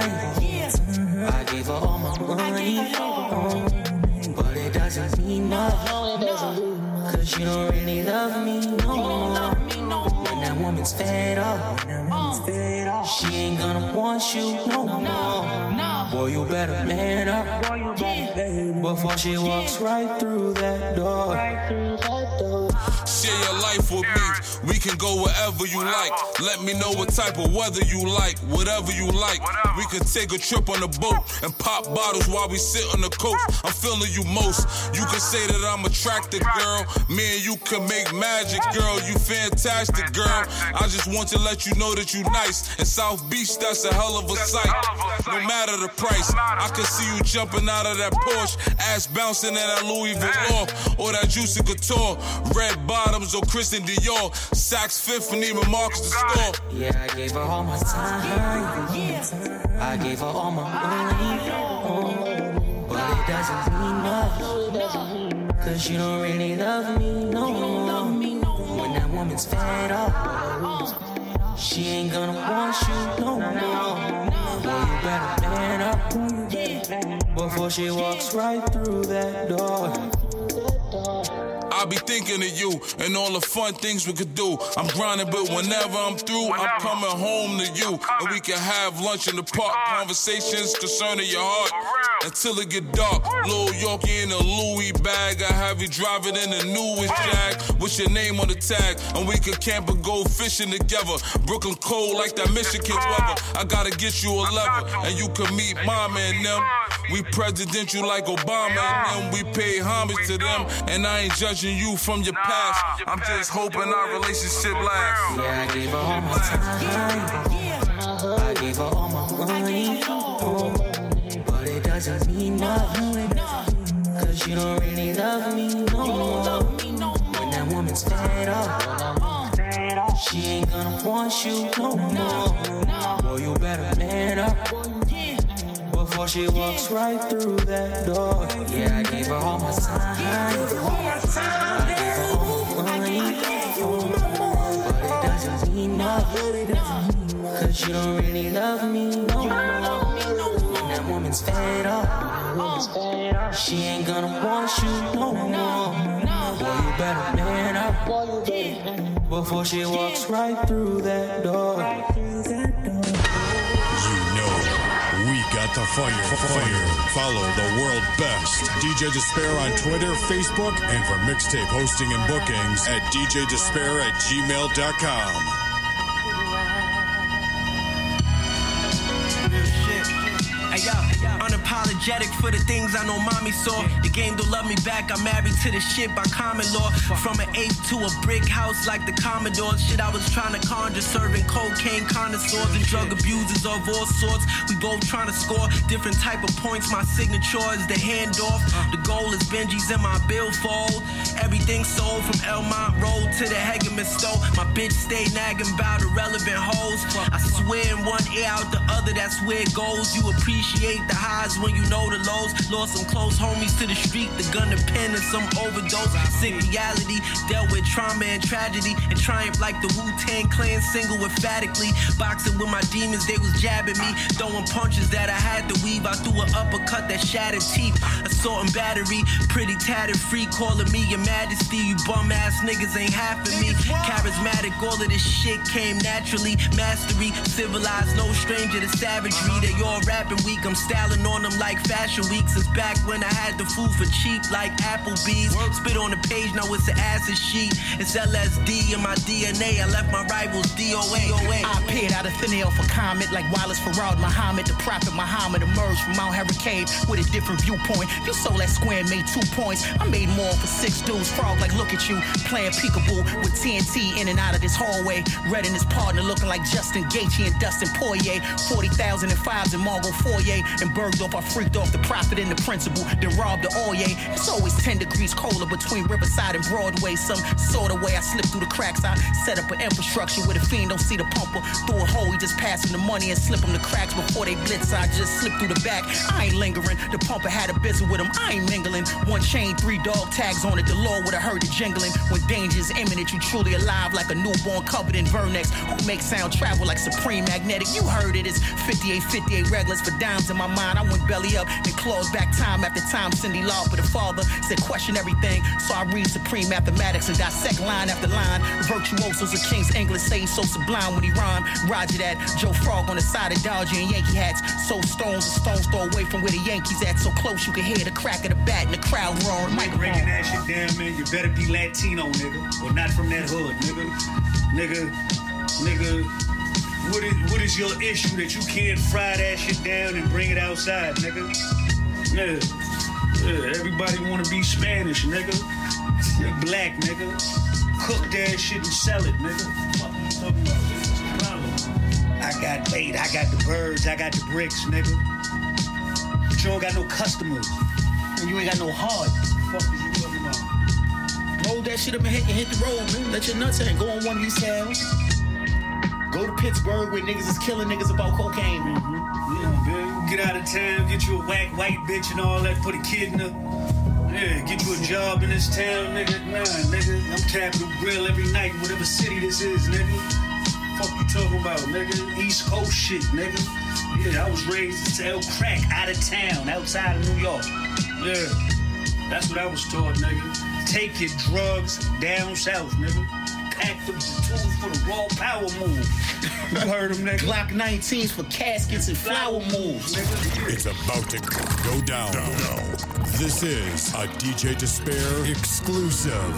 I gave her all my money. But it doesn't mean much. Cause you don't really love me no more. When that woman's fed up, she ain't gonna want you no more. Boy, you better man up before she walks right through that door. Share your life with me. We can go wherever you like. Let me know what type of weather you like. Whatever you like. We can take a trip on the boat and pop bottles while we sit on the coast. I'm feeling you most. You can say that I'm attractive, girl. Me and you can make magic, girl. You fantastic, girl. I just want to let you know that you nice. In South Beach, that's a hell of a sight. No matter the price, I can see you jumping out of that Porsche, ass bouncing in that Louis Vuitton or that Juicy Couture. Red bottoms or Christian Dior. Saks Fifth and even Marcus the Store. Yeah, I gave her all my time. I gave her all my money. Oh, but it doesn't mean much. Cause you don't really love me no more. When that woman's fed up, she ain't gonna want you no more. Boy, you better man up before she walks right through that door. I be thinking of you and all the fun things we could do. I'm grinding, but whenever I'm through, I'm coming home to you. And we can have lunch in the park, conversations concerning your heart. Until it get dark, Lil Yorkie in a Louis bag. I have you driving in the newest Jag with your name on the tag. And we could camp and go fishing together. Brooklyn cold like that Michigan weather. I gotta get you a level, and you can meet mama and them. We presidential like Obama and them. We pay homage to them, and I ain't judging you from your past. I'm just hoping our relationship lasts. Yeah, I gave her all my time. I gave her all my money. Oh, but it doesn't mean nothing. Cause you don't really love me no more. When that woman's fed up, she ain't gonna want you no more. Boy, you better man up before she walks right through that door. Yeah, I gave her all my time. I gave her all my money. But it doesn't mean nothing. Cause you don't really love me no more. When that woman's fed up, she ain't gonna want you no more. Boy, you better man up before she walks right through that door. We got the fire. Fire. Follow the world best D J Despair on Twitter, Facebook, and for mixtape hosting and bookings at d j despair at gmail dot com. Unapologetic for the things I know mommy saw. The game don't love me back, I'm married to the ship by common law. From an ape to a brick house like the Commodores. Shit I was trying to conjure, serving cocaine connoisseurs and drug abusers of all sorts. We both trying to score different type of points. My signature is the handoff. The goal is Benji's in my billfold. Everything sold from Elmont Road to the Hegeman store. My bitch stay nagging about irrelevant hoes. I swear in one ear out the other, that's where it goes. You appreciate the highs when you know the lows. Lost some close homies to the street, the gun, the pen, and some overdose. Sick reality, dealt with trauma and tragedy, and triumph like the Wu-Tang Clan single emphatically. Boxing with my demons, they was jabbing me, throwing punches that I had to weave. I threw an uppercut that shattered teeth. Assault and battery, pretty tattered, free calling me your majesty. You bum ass niggas ain't half of me. Charismatic, all of this shit came naturally. Mastery, civilized, no stranger to savagery. They all rapping weak, I'm styling on them like fashion week. Since back when I had the food for cheap like Applebee's. Spit on the page, now it's an acid sheet. It's L S D in my D N A. I left my rivals D O A. I appeared out of thin air for comment like Wallace Farad Muhammad. The prophet Muhammad emerged from Mount Hurricane with a different viewpoint. You sold that square and made two points. I made more for six dudes. Frog like look at you, playing peekaboo with T N T in and out of this hallway. Red and his partner looking like Justin Gaethje and Dustin Poirier. forty thousand and fives in Margot Foyer. And Bergdorf, I freaked off the prophet and the principal, then robbed the Oye. It's always ten degrees colder between Riverside and Broadway. Some sort of way I slip through the cracks. I set up an infrastructure where the fiend don't see the pumper. Through a hole, he just pass him the money and slip him the cracks before they blitz. I just slip through the back. I ain't lingering. The pumper had a business with him. I ain't mingling. One chain, three dog tags on it. The law would have heard the jingling. When danger is imminent, you truly alive like a newborn covered in Vernex. Who makes sound travel like Supreme Magnetic? You heard it. It's fifty-eight fifty-eight regulars for dimes in my mind. I went belly up. up, then claws back time after time. Cindy Lauper, the father, said question everything. So I read supreme mathematics and dissect line after line. Virtuosos of King's English say he's so sublime when he rhyme. Roger that. Joe Frog on the side of Dodger and Yankee hats. So stones a stone's throw away from where the Yankees at. So close you can hear the crack of the bat and the crowd roaring. Mike breaking that shit down, man. You better be Latino, nigga, or not from that hood, nigga. Nigga, nigga. What is what is your issue that you can't fry that shit down and bring it outside, nigga? Yeah, yeah. Everybody wanna be Spanish, nigga. Black, nigga. Cook that shit and sell it, nigga. What you talking about? What's the problem? I got bait, I got the birds, I got the bricks, nigga. But you don't got no customers. And you ain't got no heart. What the fuck is you talking about? Roll that shit up and hit, and hit the road, man. Let your nuts hang. Go on one of these towns. Go to Pittsburgh where niggas is killing niggas about cocaine. Mm-hmm. Yeah, man. Get out of town, get you a whack white bitch and all that, put a kid in the... Yeah, get you a job in this town, nigga. Nah, nigga. I'm Capital Grill every night, whatever city this is, nigga. Fuck you talking about, nigga? East Coast shit, nigga. Yeah, I was raised to sell crack out of town, outside of New York. Yeah, that's what I was taught, nigga. Take your drugs down south, nigga. Pack the tools for the raw power move. You heard him, nigga. Glock nineteens for caskets and flower moves, nigga. It's about to go down. down. This is a D J Despair exclusive.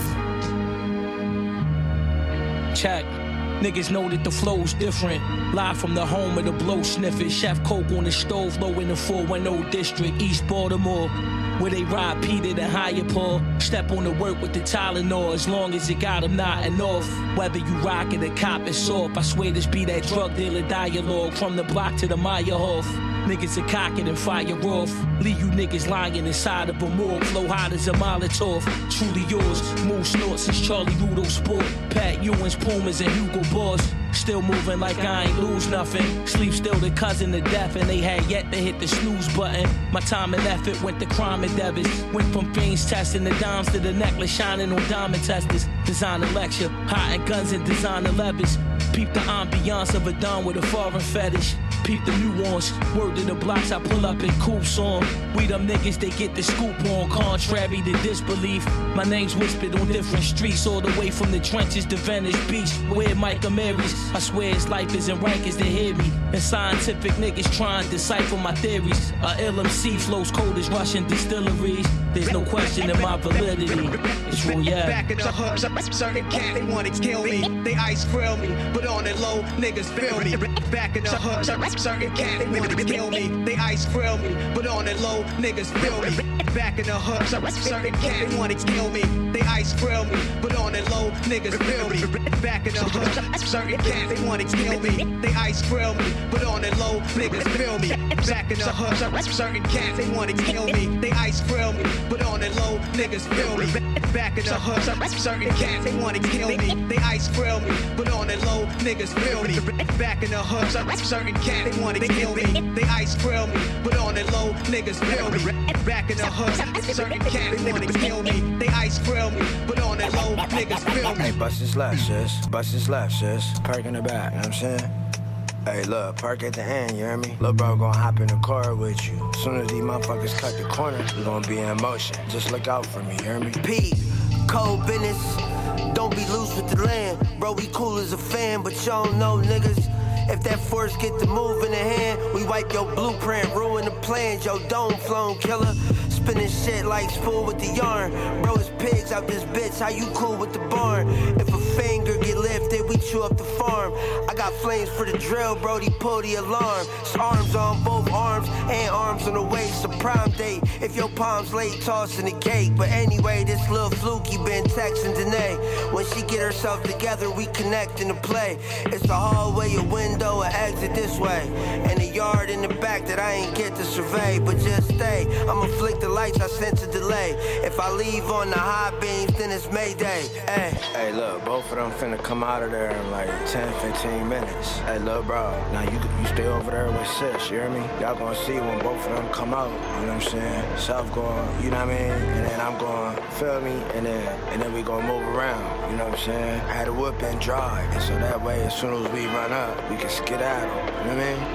Check. Niggas know that the flow's different. Live from the home of the blow sniffing. Chef Coke on the stove, low in the four one zero district, East Baltimore. Where they ride Peter and higher Paul. Step on the work with the Tylenol, as long as it got them nodding off. Whether you rockin' the cop, it's off. I swear this be that drug dealer dialogue. From the block to the Meyerhoff. Niggas are cocking and fire off. Leave you niggas lying inside of a morgue. Flow hot as a Molotov. Truly yours. Move snorts since Charlie Ludo Sport. Pat Ewing's Pumas and Hugo Boss. Still moving like I ain't lose nothing. Sleep still the cousin to death, and they had yet to hit the snooze button. My time and effort went to crime and debits. Went from fiends testing the dimes to the necklace shining on diamond testers. Design a lecture, hot and guns and designer levers. Peep the ambiance of a Don with a foreign fetish. Peep the nuance, word to the blocks I pull up in coops on. We them niggas they get the scoop on, contrary to disbelief. My name's whispered on different streets, all the way from the trenches to Venice Beach. Where Micah Marys, I swear his life isn't right as they hear me. And scientific niggas try and decipher my theories. A L M C flows cold as Russian distilleries. There's no question in my validity. It's real, yeah. Back in the hood, certain cat, they wanna kill me. They ice grill me, but on it low, niggas feel me. Back in the hood, certain cat, they wanna kill me. They ice grill me, but on it low, niggas feel me. Back in the hood, certain cat, they wanna kill me. They ice grill me, but on it low, niggas feel me. Back in the hood, certain cat, they wanna kill me. They ice grill me, but on it low, niggas feel me. Back in the hood, certain cat, they wanna kill me. They ice grill me, but on it low, niggas feel me. Back in the hood, certain cat, they wanna kill me. They ice grill me, but on it low, niggas feel me. Back in the hood, certain cat, they wanna kill me. They ice grill me, but on it low, niggas feel me. Back in the hood, certain cat, they wanna kill me. They ice grill me, but on it low, niggas feel me. Hey, bust this left, sis. Bust this left, sis. Park in the back, you know what I'm saying? Hey, look, park at the end, you hear me? Lil' bro gon' hop in the car with you. As soon as these motherfuckers cut the corner, we gon' be in motion. Just look out for me, you hear me? Pete, cold business. Don't be loose with the land. Bro, we cool as a fan, but y'all don't know, niggas. If that force get the move in the hand, we wipe your blueprint, ruin the plans. Yo, dome flown killer. Spinning shit like spoon with the yarn. Bro, it's pigs out this bitch, how you cool with the barn? If a finger get lifted, we chew up the farm. I got flames for the drill, Brody, pull the alarm. It's arms on both arms, and arms on the waist. A prime date, if your palms late, tossing the cake. But anyway, this little fluky been texting Danae. When she get herself together, we connect in the play. It's a hallway, a window, an exit this way. And a yard in the back that I ain't get to survey. But just stay, I'ma flick the lights, I sense a delay. If I leave on the high beams, then it's Mayday. Hey, hey, look, both of them finna come out of there in like ten, fifteen minutes. Hey, look, bro, now you you stay over there with sis, you hear me? Y'all gonna see when both of them come out, you know what I'm saying? South going, you know what I mean? And then I'm going, feel me? And then and then we gonna move around, you know what I'm saying? Had a whip and drive, and so that way, as soon as we run up, we can skedaddle, you know what I mean? Watch for these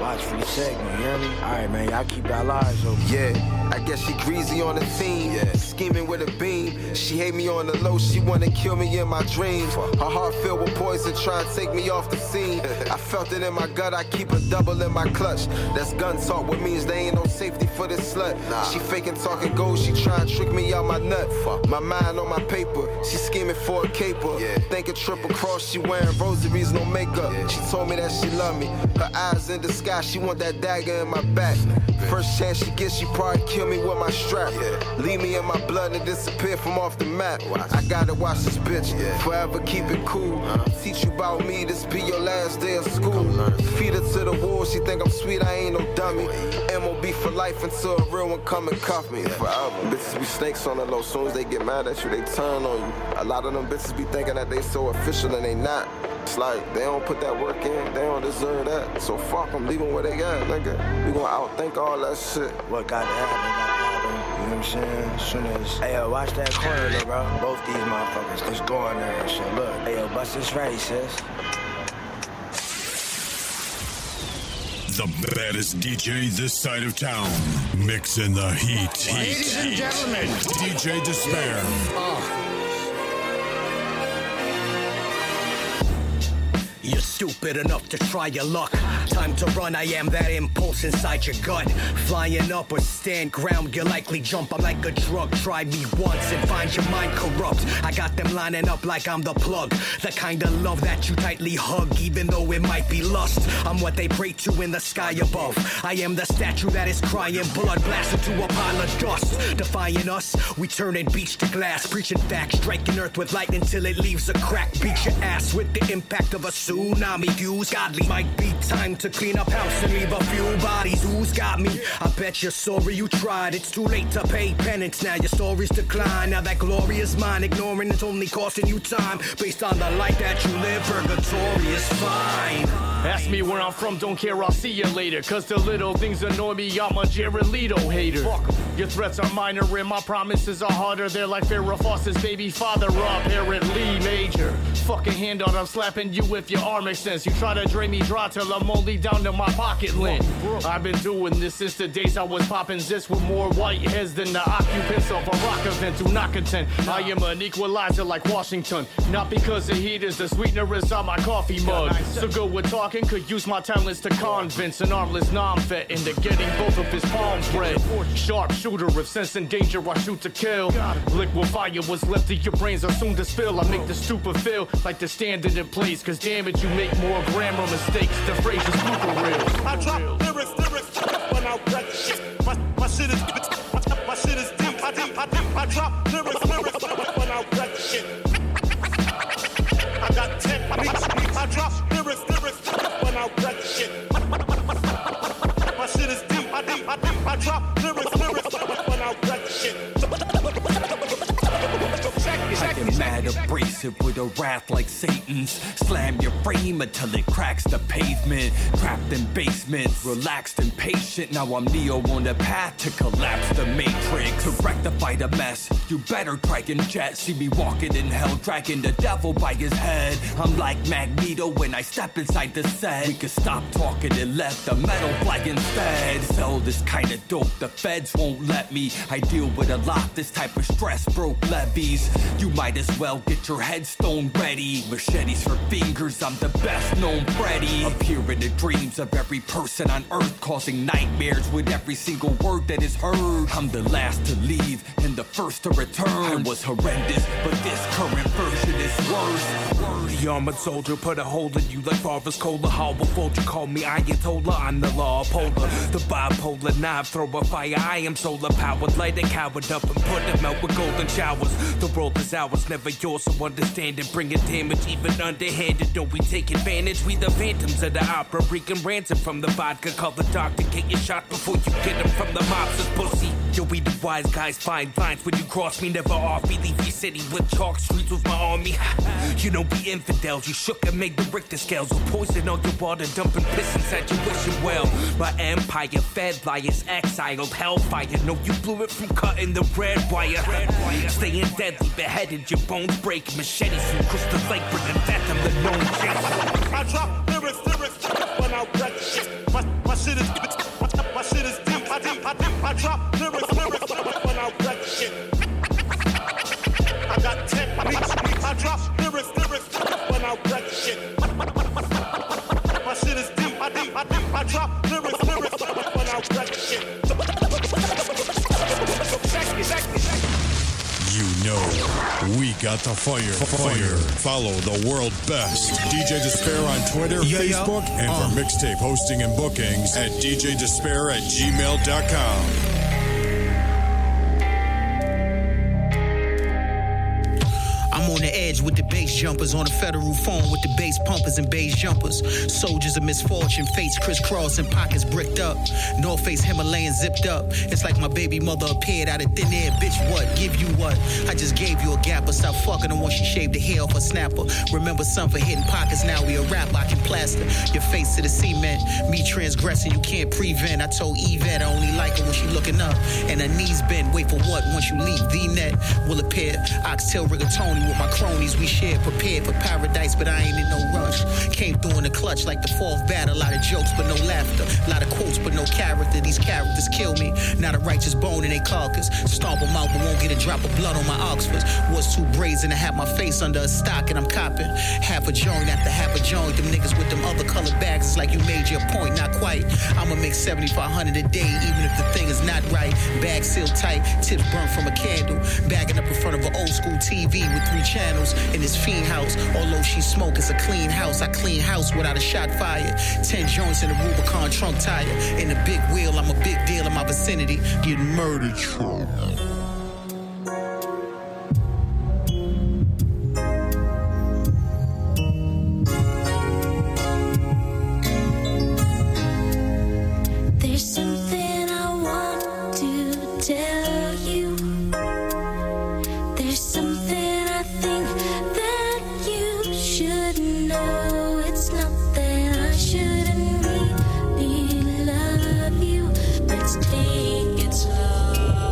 segment, you hear me? Alright, man, y'all keep our lives open. Yeah, I guess she greasy on the team. Yeah. Scheming with a beam. She hate me on the low, she wanna kill me in my dreams. Her heart filled with poison, trying to take me off the scene. I felt it in my gut, I keep a double in my clutch. That's gun talk, what means there ain't no safety for this slut. Nah. She faking talking gold, she trying to trick me out my nut. Fuck. My mind on my paper, she scheming for a caper. Yeah. Think a triple cross, she wearing rosaries, no makeup. Yeah. She told me that she love me. Her eyes in the sky, she want that dagger in my back. First chance she gets, she probably kill me with my strap. Yeah. Leave me in my blood and disappear from off the map. Watch. I gotta watch this bitch, yeah. Forever keep it cool. Uh-huh. Teach you about me, this be your last day of school. Feed her to the wall, she think I'm sweet, I ain't no dummy. M O B for life until a real one come and cuff me. Yeah. Forever. Bitches be snakes on the low, soon as they get mad at you, they turn on you. A lot of them bitches be thinking that they so official and they not. It's like, they don't put that work in, they don't deserve that. So fuck them, leave them where they at, nigga. We gonna outthink all that shit. What got to happen, got to happen. You know what I'm saying? As soon as, hey yo, watch that corner though, bro. Both these motherfuckers, let's go in there and shit. Look, hey yo, bust this ready, sis. The baddest D J this side of town. Mixing the heat, heat, Ladies and heat. gentlemen, D J Despair. Oh. You're stupid enough to try your luck. Time to run, I am that impulse inside your gut. Flying up or stand ground, you likely jump. I'm like a drug, try me once and find your mind corrupt. I got them lining up like I'm the plug. The kind of love that you tightly hug, even though it might be lust. I'm what they pray to in the sky above. I am the statue that is crying blood, blasted to a pile of dust. Defying us, we turning beach to glass. Preaching facts, striking earth with lightning till it leaves a crack. Beat your ass with the impact of a suit. Tsunami views, godly might be time to clean up house and leave a few bodies. Who's got me? I bet you're sorry you tried. It's too late to pay penance. Now your stories decline. Now that glory is mine. Ignoring it's only costing you time. Based on the life that you live, purgatory is fine. Ask me where I'm from, don't care, I'll see you later. Cause the little things annoy me, I'm a Jared Leto hater. Fuck, your threats are minor and my promises are harder. They're like Farrah Fawcett's baby father, apparently major. Fucking hand on, I'm slapping you if your arm extends. You try to drain me dry till I'm only down to my pocket lint. I've been doing this since the days I was popping zits with more white heads than the occupants of a rock event. Do not contend, I am an equalizer like Washington. Not because the heat is the sweetener inside my coffee mug. So good with talking, could use my talents to convince an armless non-vet into getting both of his palms red. Sharp shooter, if sensing danger, I shoot to kill. Liquid fire was left to your brains are soon to spill. I make the stupid feel like they're standing in place. Cause damn it, you make more grammar mistakes. The phrase is super real. I drop lyrics, lyrics when I wreck shit. My, my shit is, my, my shit is deep. I, deep, I, deep, I drop lyrics, lyrics when I wreck shit. I got ten beats. I drop lyrics, lyrics when I wreck shit. My shit is deep. I, deep, I, deep, I drop lyrics, lyrics when I wreck shit. I get mad abrasive with a wrath like Satan's. Slam your frame until it cracks the pavement. Trapped in basements, relaxed and patient. Now I'm Neo on the path to collapse the matrix. To rectify the mess, you better dragon jet. See me walking in hell, dragging the devil by his head. I'm like Magneto when I step inside the set. We could stop talking and let the metal fly instead. Sell this kind of dope, the feds won't let me. I deal with a lot, this type of stress broke levees. You might as well get your headstone ready. Machetes for fingers, I'm the best known Freddy. Appear in the dreams of every person on earth, causing nightmares with every single word that is heard. I'm the last to leave and the first to return. I was horrendous, but this current version is worse. The armored soldier put a hole in you like Farvis Cola. How before you call me Ayatollah? I'm the law polar, the bipolar knife, throw a fire. I am solar powered, light a coward up and put them out with golden showers. The world is ours, never yours, so understand it. Bring it damage, even underhanded. Don't we take advantage? We the phantoms of the opera, wreaking ransom from the vodka. Call the doctor, get your shot before you get him from the mobsters, pussy. Yo, we the wise guys, find lines when you cross me, never off me. Leave your city with chalk streets with my army. You know we infidels, you shook and made the Richter scales. With poison on your water, dumping piss inside your wishing well. My empire fed liars, exiled hellfire. No, you blew it from cutting the red wire. Staying deadly, beheaded, your bones break. Machetes from Crystal Lake, bringing death, I'm the known chase. I drop lyrics, lyrics when I wreck shit. My, my shit is drop lyrics, lyrics when I wreck shit. I got ten beats. I drop lyrics, lyrics when I wreck shit. My shit is deep. I deep. I deep. I drop lyrics, lyrics when I wreck shit. You know, we got the fire. Fire. Follow the world best. D J Despair on Twitter, yo, Facebook, yo. and Uh. for mixtape hosting and bookings at d j despair at gmail dot com. I'm on the edge with the bass jumpers, on the federal phone with the bass pumpers and bass jumpers. Soldiers of misfortune, fates crisscross and pockets bricked up. North Face Himalayan zipped up. It's like my baby mother appeared out of thin air. Bitch, what? Give you what? I just gave you a gap, but stop fucking her once she shaved the hair off her snapper. Remember some for hitting pockets, now we a rapper. I can plaster your face to the cement. Me transgressing, you can't prevent. I told Yvette I only like her when she looking up. And her knees bend, wait for what? Once you leave, the net will appear. Oxtail rigatoni with my cronies, we shared, prepared for paradise, but I ain't in no rush. Came through in the clutch like the fourth battle, a lot of jokes but no laughter, a lot of quotes but no character. These characters kill me, not a righteous bone in their carcass. Stomp them out but won't get a drop of blood on my Oxfords. Was too brazen to have my face under a stock and I'm copping half a joint after half a joint. Them niggas with them other colored bags, it's like you made your point, not quite. I'ma make seventy-five hundred a day even if the thing is not right. Bag sealed tight, tips burnt from a candle. Bagging up in front of an old school T V with three channels in this fiend house. Although she smoke, it's a clean house. I clean house without a shot fired. Ten joints in a Rubicon trunk tire. In the big wheel, I'm a big deal in my vicinity. Getting murdered. There's something I want to tell you. There's something I think that you should know. It's not that I shouldn't really love you. Let's take it slow.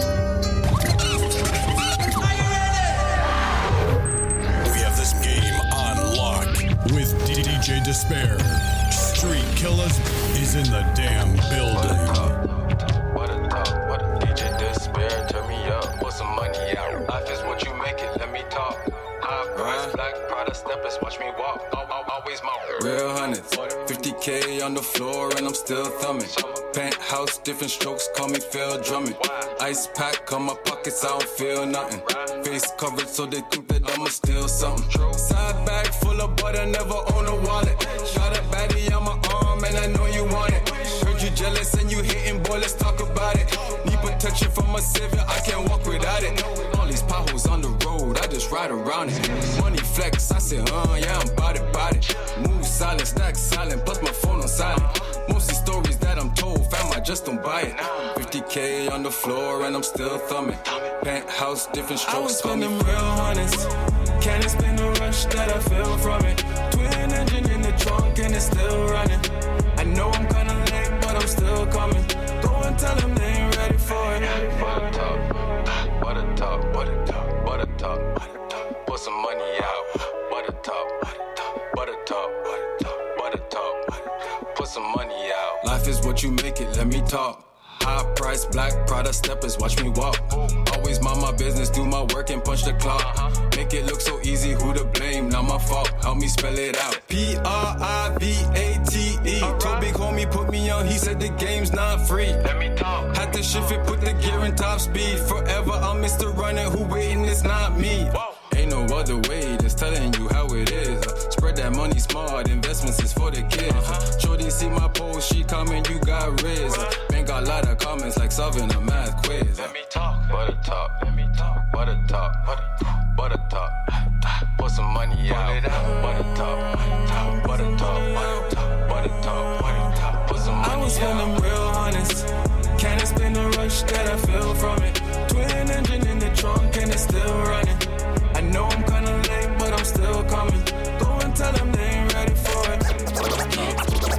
We have this game on lock with D J Despair. Street Killers is in the damn building. What a talk, what a D J Despair, turn me up, put some money out. Life is what you make it, let me talk. High price, black Prada steppers, watch me walk. Al- al- Always my Real hundreds, fifty K on the floor and I'm still thumbing. Penthouse, different strokes, call me Phil Drummond. Ice pack on my pockets, I don't feel nothing. Face covered so they think that I'ma steal something. Side bag full of butter, never own a wallet. Got a baddie on my arm and I know you want it. Heard you jealous and you hating, boy, let's talk about it. Need protection from my savior, I can't walk without it. All these potholes on the road, I just ride around it. Money flex, I say, uh, yeah, I'm bout it, bout it. Move silent, stack silent, plus my phone on silent. Mostly stories that I'm told, fam, I just don't buy it. fifty K on the floor and I'm still thumbing. Penthouse, different strokes. I was spending real honest. Can't explain the rush that I feel from it. Twin engine in the trunk and it's still running. I know I'm kinda late, but I'm still coming. Go and tell them they ain't ready for it. What a talk, what a talk, what a talk, what a talk, what a talk. Put some money out. What a talk, what a talk, what a talk, what a talk, what a talk. Put some money out. Life is what you make it, let me talk. High price, black Prada steppers, watch me walk. Always mind my business, do my work and punch the clock. Make it look so easy, who to blame? Not my fault, help me spell it out. P R I V A T E. Told big homie put me on, he said the game's not free. Let me talk. Had to shift it, put the gear in top speed. Forever I'm Mister Runner, who waiting, it's not me. Ain't no other way, just telling you how it is. Uh, spread that money smart, investments is for the kids. Uh, Shorty see my post, she comment, you got riz. Uh, man got a lot of comments like solving a math quiz. Uh, Let me talk. What a talk. Let me talk. What a talk. What a talk. What a talk. Put some money out. What a talk. What a talk. What a talk. What a talk. What a talk. Put some money out. I was feeling real honest. Can't explain the rush that I feel from it. Twin engine in the trunk and it's still running. I know I'm kinda late, but I'm still coming. Go and tell them they ain't ready for it. What a talk.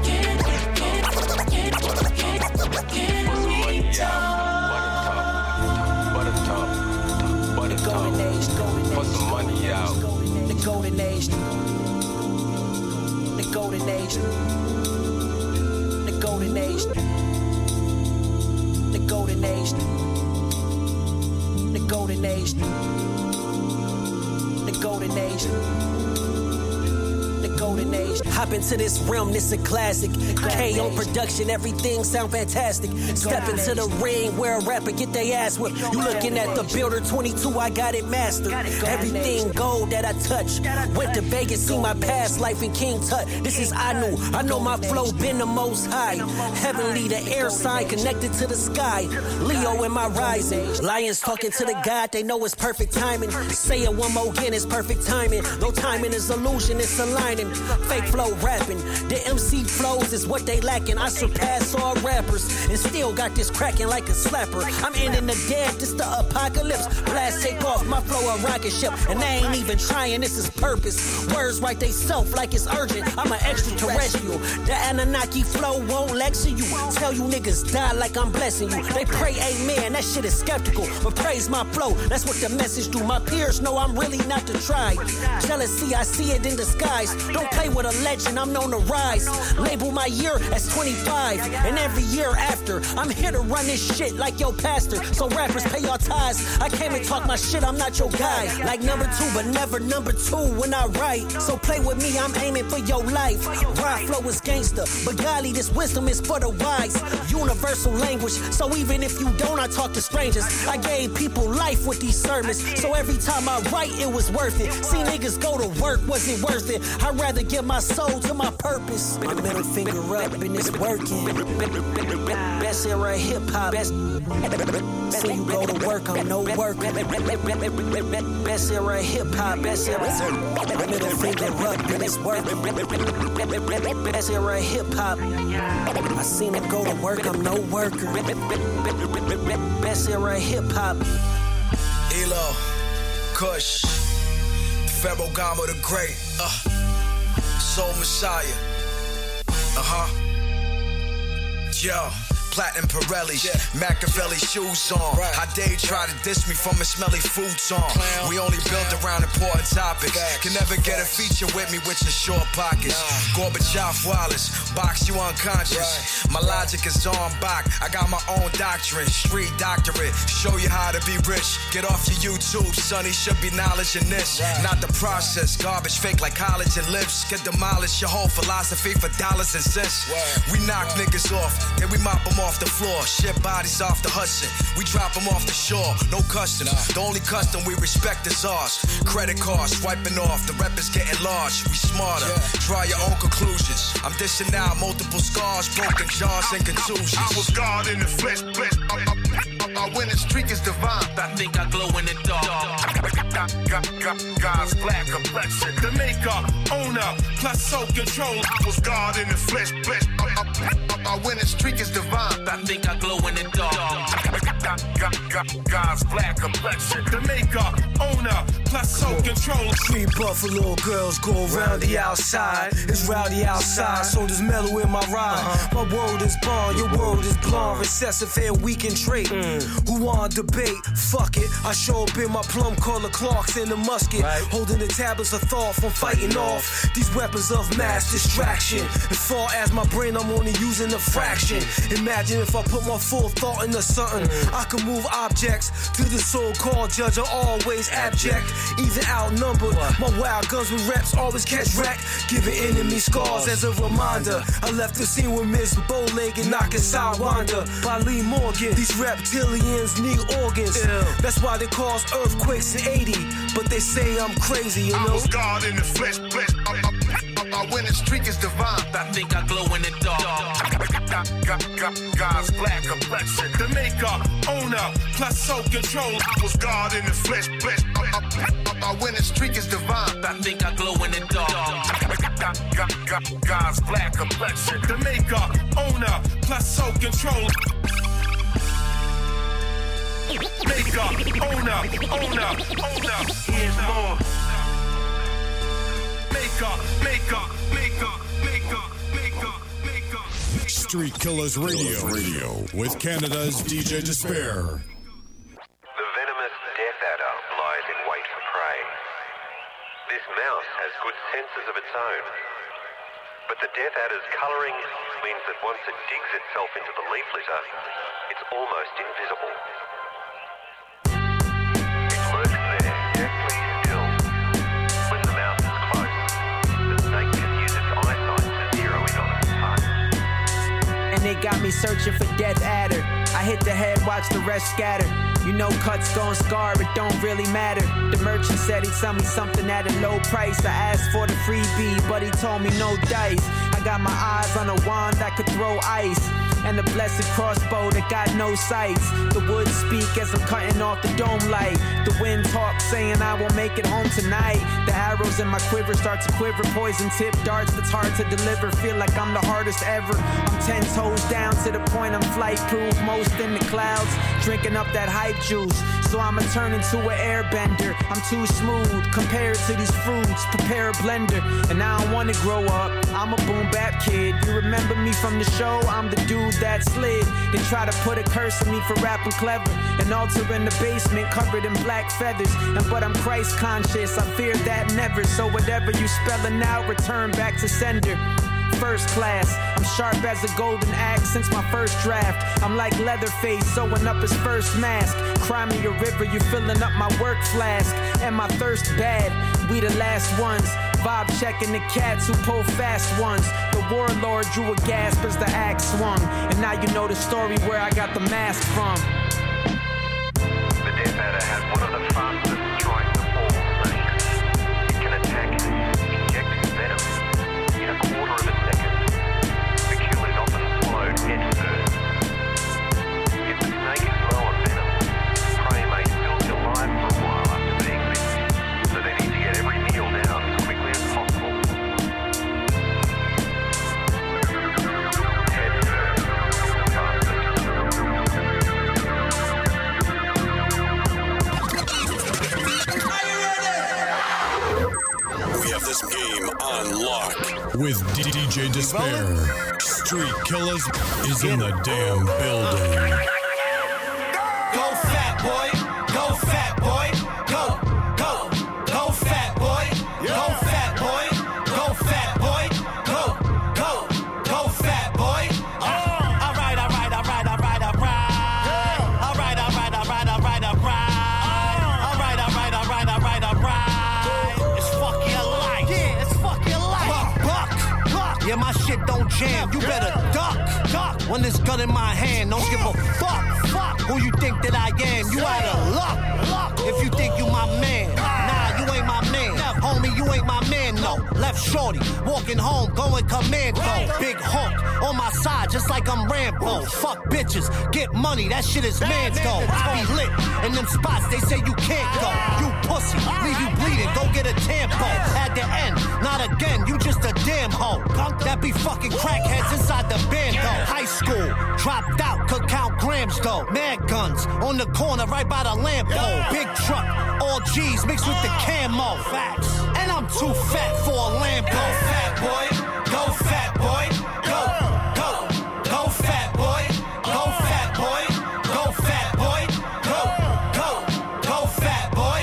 What a talk. What a talk. Put some money out. The golden age. The golden age. The golden age. The golden age. The golden age. The golden age. The golden age. Hop into this realm, this a classic. K O production, everything sound fantastic. Step into the ring where a rapper get their ass whipped. You looking at the Builder twenty-two, I got it mastered. Everything gold that I touch. Went to Vegas, see my past life in King Tut. This is I knew. I know my flow been the most high. Heavenly, the air sign connected to the sky. Leo in my rising. Lions talking to the God, they know it's perfect timing. Say it one more again, it's perfect timing. No timing is illusion, it's aligning. Fake flow rapping. The M C flows is what they lacking. I surpass all rappers and still got this cracking like a slapper. I'm ending the dead, this the apocalypse. Blast take off, my flow a rocket ship. And they ain't even trying, this is purpose. Words write they self like it's urgent. I'm an extraterrestrial. The Anunnaki flow won't lecture you. Tell you niggas die like I'm blessing you. They pray amen, that shit is skeptical. But praise my flow, that's what the message do. My peers know I'm really not to try. Jealousy, I see it in disguise. Don't play with a legend, I'm known to rise. Label my year as twenty-five. And every year after, I'm here to run this shit like your pastor. So rappers pay your tithes. I came and talk my shit, I'm not your guy. Like number two, but never number two when I write. So play with me, I'm aiming for your life. Ride flow is gangster, but golly, this wisdom is for the wise. Universal language, so even if you don't, I talk to strangers. I gave people life with these sermons, so every time I write, it was worth it. See niggas go to work, was it worth it? I'd rather give my soul to my purpose. Middle finger up and it's working. Best era hip hop. Best. See you go to work, I'm no work. Best era hip hop. Best era. Middle finger up and it's working. Best era hip hop. I seen him go to work, I'm no worker. Best era hip hop. Elo, Kush, Pharaoh Gama the Great, uh, Soul Messiah, uh huh, yo. Platinum Pirellis, yeah. Machiavelli shoes on. Right. How they try to diss me from a smelly food song. Clown. We only built around important topics. Facts. Can never get a feature with me with your short pockets. Nah. Gorbachev Wallace, box you unconscious. Right. My logic is on back. I got my own doctrine, street doctorate. Show you how to be rich. Get off your YouTube, sonny. Should be knowledge in this, right. Not the process. Garbage fake like college and lips. Get demolished your whole philosophy for dollars and cents. Right. We knock right. niggas off, then we mop them off. Off the floor, ship bodies off the Hudson. We drop them off the shore, no customs. Nah. The only custom we respect is ours. Credit cards swiping off, the rep is getting large. We smarter, yeah. Draw your own conclusions. I'm dishing out multiple scars, broken jaws, and contusions. I was God in the flesh, flesh. My winning streak is divine. I think I glow in the dark. God's black complexion. The maker, owner, plus soul control. I was God in the flesh, flesh. My winning streak is divine. I think I glow in the dark. God's black complexion. The maker, owner, plus soul control. Street Buffalo girls go around the outside. It's rowdy outside, so there's mellow in my ride. Uh-huh. My world is bond, your world is blonde. Recessive and weak in trait. Mm. Who want debate? Fuck it. I show up in my plum collar Clarks in the musket. Right. Holding the tablets of thought from fighting off these weapons of mass distraction. As far as my brain, I'm only using a fraction. Imagine if I put my full thought into something. Mm. I can move objects to the so-called judge are always abject, even outnumbered. What? My wild guns with reps always catch wreck, giving enemy scars as a reminder. I left the scene with Miss Bowleg and knocking Sidewinder by Lee Morgan. These reptilians need organs. Ew. That's why they cause earthquakes in eighty. But they say I'm crazy, you know. I was God in the flesh, flesh. My winning streak is divine. I think I glow in the dark. God's black complexion. The maker, owner, plus soul control. I was God in the flesh, flesh. My winning streak is divine. I think I glow in the dark. God's black complexion. The maker, owner, plus soul control. Maker, owner, owner, owner. Here's more. Maker, maker, maker, maker, maker, maker. Street Killers Radio, Radio with Canada's D J Despair. The venomous death adder lies in wait for prey. This mouse has good senses of its own. But the Death Adder's colouring means that once it digs itself into the leaf litter, it's almost invisible. It lurks there, deathly still. When the mouth is closed, the snake can use its eyesight to zero in on its target. And they got me searching for Death Adder. I hit the head, watch the rest scatter. You know cuts gon' scar, it don't really matter. The merchant said he'd sell me something at a low price. I asked for the freebie, but he told me no dice. I got my eyes on a wand that could throw ice, and a blessed crossbow that got no sights. The woods speak as I'm cutting off the dome light. The wind talks saying I won't make it home tonight. The arrows in my quiver start to quiver. Poison tip darts that's hard to deliver. Feel like I'm the hardest ever. I'm ten toes down to the point I'm flight proof. Most in the clouds, drinking up that hype juice. So I'ma turn into an airbender. I'm too smooth compared to these fruits. Prepare a blender, and I don't wanna grow up. I'm a boom bap kid. You remember me from the show? I'm the dude that slid. They try to put a curse on me for rapping clever. An altar in the basement covered in black feathers. And but I'm Christ conscious, I fear that never. So whatever you spelling out, return back to sender. First class, I'm sharp as a golden axe since my first draft. I'm like Leatherface sewing up his first mask. Cry me a river, you filling up my work flask. And my thirst bad, we the last ones. Bob checking the cats who pull fast ones. The warlord drew a gasp as the axe swung. And now you know the story where I got the mask from. The Death Adder has one of the fastest strikes of all snakes. It can attack and inject its venom in a quarter of a second. The kill is often swallowed head first. If the snake is low on venom, prey may still be alive for a while after being bitten, so they need to get every meal down as quickly as possible. Head first, We have this game on lock with D J Despair. Street Killers is in the damn building. Go fat boy, go fat boy, go, go, go fat boy, go fat boy, go fat boy, go, go, go fat boy. All right, all right, all right, all right, all right. All right, all right, all right, all right, all right. All right, all right, all right, all right, all right. It's fuck your life. Yeah, it's fuck your life. Buck, buck, buck. Yeah, my shit don't jam. You better duck, duck. When this gun in my hand, don't give a fuck. Fuck who you think that I am. You out of luck, luck. If you think you my man, nah, you ain't my man. Homie, you ain't my man, no. Left shorty, walking home, going commando. Big hook on my side, just like I'm Rambo. Fuck bitches, get money, that shit is man's go. I be lit in them spots, they say you can't go. You pussy, leave you bleeding, go get a tampon. At the end, not again, you just a damn hoe. That be fucking crackheads inside the band though. High school, dropped out, could count grams though. Mad guns on the corner right by the lamp pole. Big truck, all G's mixed with the camo. Facts. And I'm too fat for a Lambo. Go fat boy, go fat boy, go, go, go fat boy, go fat boy, go fat boy, go, go, go fat boy.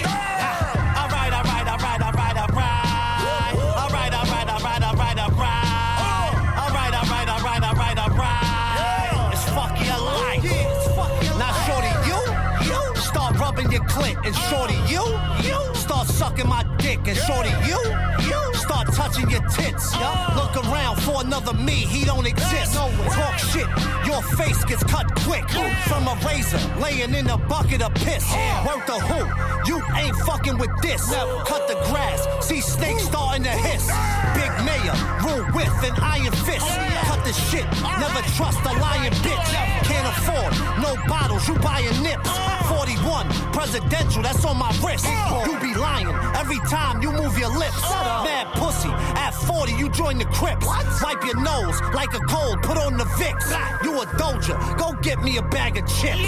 All right, all right, all right, all right, all right. All right, all right, all right, all right, all right. All right, all right, all right, all right, all right. It's fuck your life. Now, shorty, you, you start rubbing your clit, and shorty, you, you start sucking my dick, and shorty, you, you start touching your tits. Look around for another me, he don't exist. Talk shit, your face gets cut quick from a razor laying in a bucket of piss. Worth the who? You ain't fucking with this. Cut the grass, see snakes starting to hiss. Big mayor, rule with an iron fist. Cut the shit, never trust a lying bitch. Can't afford no bottles, you buying nips. forty-one, presidential, that's on my wrist. You be lying every time you move your lips. Mad pussy, at forty you join the Crips. Wipe your nose like a cold, put on the Vicks. You a Doja, go get me a bag of chips.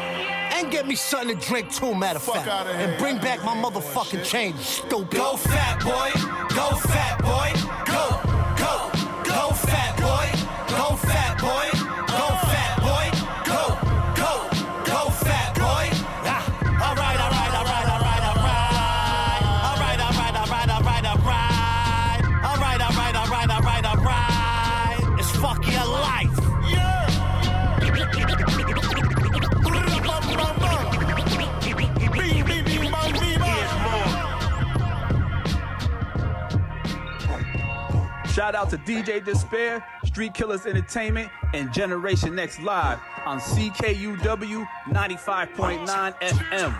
And get me something to drink too, matter of fact. And bring back my motherfucking change, stupid. Go fat boy, go fat boy, go, go, go fat boy, go fat boy, go fat boy, go, go, go fat boy. All right, all right, all right, all right, all right. All right, all right, all right, all right, all right. All right, all right, all right, all right, all right. Shout out to D J Despair, Street Killers Entertainment, and Generation X Live on C K U W ninety-five point nine F M.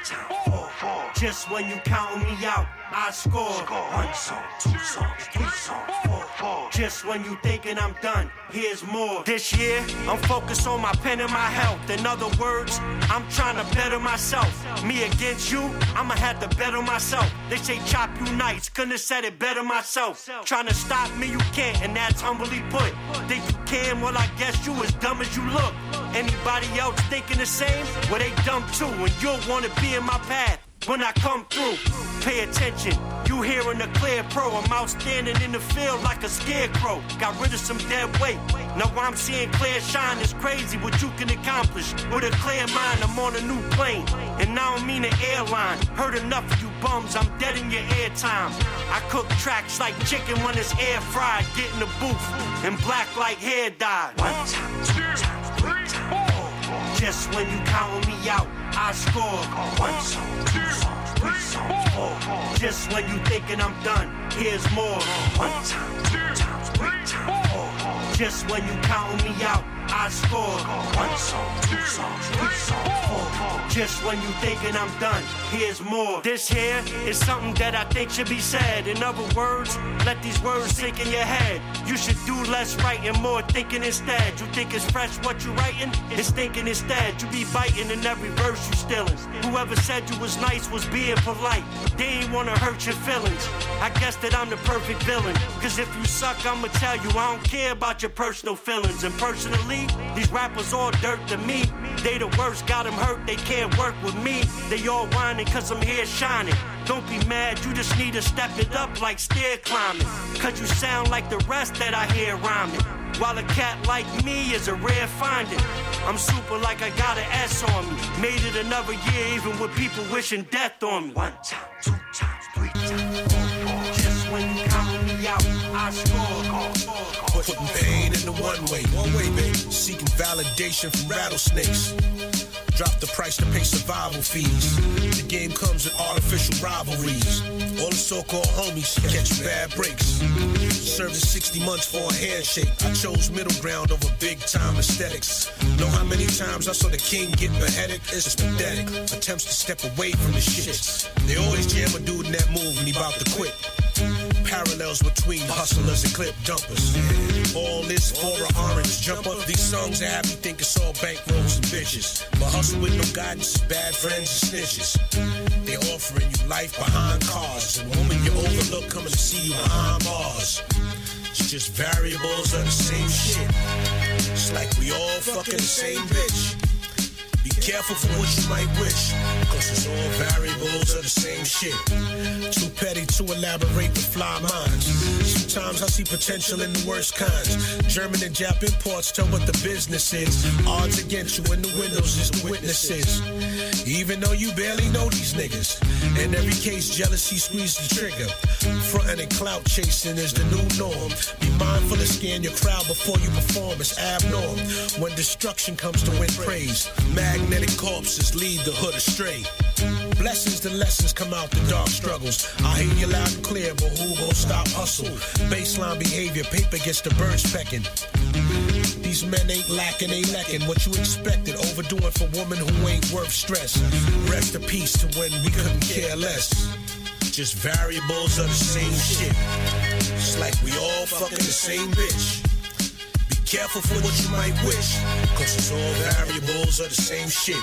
Just when you count me out, I score. One song, two songs, three songs, four, four. Just when you thinking I'm done, here's more. This year, I'm focused on my pen and my health. In other words, I'm trying to better myself. Me against you, I'ma have to better myself. They say chop you nice, couldn't have said it better myself. Trying to stop me, you can't, and that's humbly put. Think you can, well I guess you as dumb as you look. Anybody else thinking the same? Well they dumb too, and you'll wanna be in my path when I come through. Pay attention, you hearing a clear pro. I'm outstanding in the field like a scarecrow. Got rid of some dead weight, now I'm seeing clear shine. It's crazy what you can accomplish with a clear mind. I'm on a new plane, and I don't mean an airline. Heard enough of you bums, I'm dead in your airtime. I cook tracks like chicken when it's air fried. Get in the booth, and black like hair dye. One time, two times, three times, four. Just when you count me out, I score. One song, two songs, three songs, four. Just when you thinking I'm done, here's more. One time, two times, three times, four. Just when you count me out, I score. One song, two songs, three songs, four. Just when you thinking I'm done, here's more. This here is something that I think should be said. In other words, let these words sink in your head. You should do less writing, more thinking instead. You think it's fresh what you writing? It's thinking instead. You be biting in every verse you stealing. Whoever said you was nice was being polite. They ain't wanna hurt your feelings. I guess that I'm the perfect villain. Cause if you suck, I'ma tell you I don't care about your personal feelings. And personally, these rappers all dirt to me. They the worst, got them hurt, they can't work with me. They all whining cause I'm here shining. Don't be mad, you just need to step it up like stair climbing. Cause you sound like the rest that I hear rhyming. While a cat like me is a rare finding. I'm super like I got an S on me. Made it another year even with people wishing death on me. One time, two times, three times, four, four. Just when you count me out, I score. Putting pain in the one way, one way, baby. Seeking validation from rattlesnakes. Drop the price to pay survival fees. The game comes with artificial rivalries. All the so-called homies catch bad breaks. Served sixty months for a handshake. I chose middle ground over big-time aesthetics. Know how many times I saw the king get beheaded? It's pathetic. Attempts to step away from the shits. They always jam a dude in that move when he about to quit. Parallels between hustlers and clip dumpers. All this for an orange jumper. These songs have you think it's all bankrolls and bitches. But hustle with no guidance, bad friends and snitches. They offering you life behind cars. And woman you overlook coming to see you behind bars. It's just variables of the same shit. It's like we all fucking the same bitch. Be careful for what you might wish, cause it's all variables of the same shit. Too petty to elaborate with fly minds. Sometimes I see potential in the worst kinds. German and Jap imports tell what the business is. Odds against you in the windows is the witnesses. Even though you barely know these niggas. In every case, jealousy squeezes the trigger. Frontin' and clout chasing is the new norm. Be mindful to scan your crowd before you perform. It's abnorm when destruction comes to win praise. Magnetic corpses lead the hood astray. Blessings, the lessons come out the dark struggles. I hear you loud and clear, but who gon' stop hustle? Baseline behavior, paper gets the birds pecking. These men ain't lacking, ain't lacking what you expected. Overdoing for women who ain't worth stress. Rest in peace to when we couldn't care less. Just variables of the same shit. It's like we all fucking the same bitch. Be careful for what you might wish, cause it's all variables of the same shit.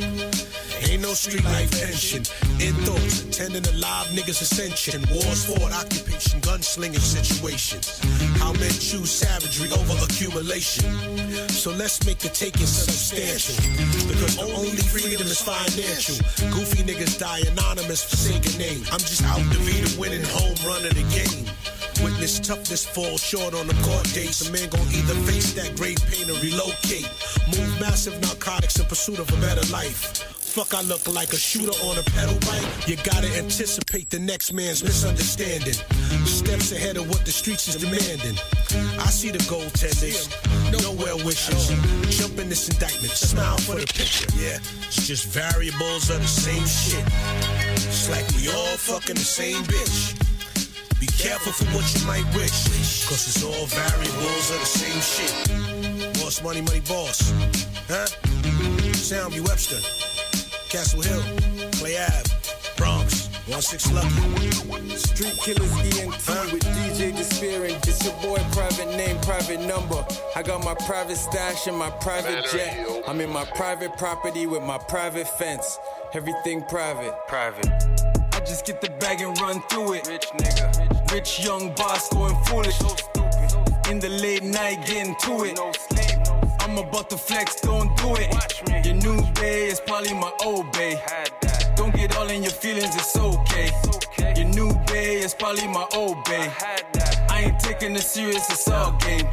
Ain't no street life tension. In thoughts, attending a live niggas ascension. Wars fought, occupation, gunslinging situations. How men choose savagery over accumulation. So let's make the taking substantial. Because the only freedom is financial. Goofy niggas die anonymous for sake of name. I'm just out to be the winning home run of the game. Witness toughness fall short on the court dates. A man gon' either face that great pain or relocate. Move massive narcotics in pursuit of a better life. Fuck, I look like a shooter on a pedal bike. You gotta anticipate the next man's misunderstanding. Steps ahead of what the streets is demanding. I see the goaltenders, no well wishes. Jump in this indictment, smile for the picture. Yeah, it's just variables of the same shit. It's like we all fucking the same bitch. Be careful for what you might wish, cause it's all variables of the same shit. Boss money, money boss. Huh? Soundview Webster, Castle Hill, Clay Ave, Bronx, one six Lucky. Street Killers E N T huh? with D J Despair and it's your boy, private name, private number. I got my private stash and my private jet. I'm in my private property with my private fence. Everything private, private. I just get the bag and run through it. Rich nigga, rich young boss going foolish. So stupid. In the late night getting to it. No sleep. I'm about to flex, don't do it. Your new bay is probably my old bay. Don't get all in your feelings, it's okay. Your new bay is probably my old bay. I ain't taking it serious, it's all game.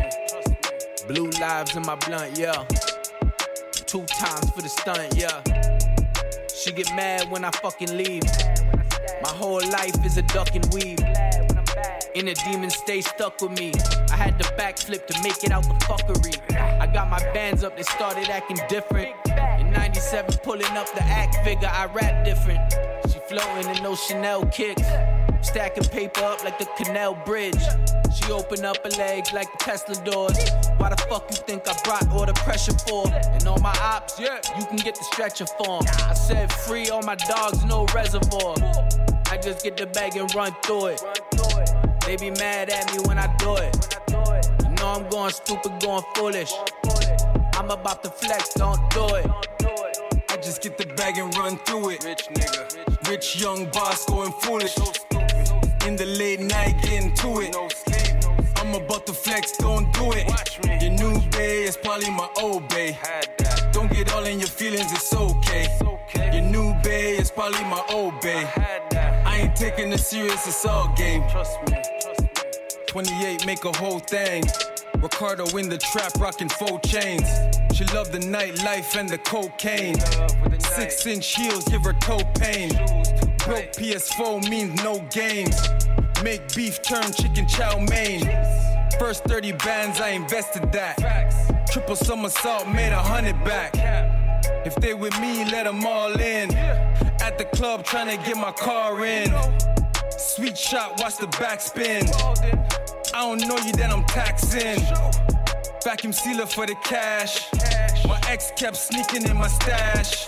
Blue lives in my blunt, yeah. Two times for the stunt, yeah. She get mad when I fucking leave. My whole life is a duck and weave. In a demon stay stuck with me. I had to backflip to make it out the fuckery. I got my bands up, they started acting different. In ninety-seven, pulling up the act figure, I rap different. She floating in those Chanel kicks. Stacking paper up like the Canal Bridge. She open up her legs like the Tesla doors. Why the fuck you think I brought all the pressure for? And all my ops, yeah, you can get the stretcher form. I said free all my dogs, no reservoir. I just get the bag and run through it. They be mad at me when I do it. You know I'm going stupid, going foolish. I'm about to flex, don't do it. I just get the bag and run through it. Rich nigga, rich young boss going foolish. So stupid. In the late night getting to it. No sleep. I'm about to flex, don't do it. Your new bay is probably my old bay. Don't get all in your feelings, it's okay. Your new bay is probably my old bay. I ain't taking it serious, it's all game. Trust me. twenty-eight make a whole thing. Ricardo in the trap, rocking four chains. She love the nightlife and the cocaine. Six inch heels give her toe pain. Broke P S four means no games. Make beef turn chicken chow mein. First thirty bands, I invested that. Triple somersault, made a hundred back. If they with me, let them all in. At the club, trying to get my car in. Sweet shot, watch the backspin. I don't know you, then I'm taxing. Vacuum sealer for the cash. My ex kept sneaking in my stash.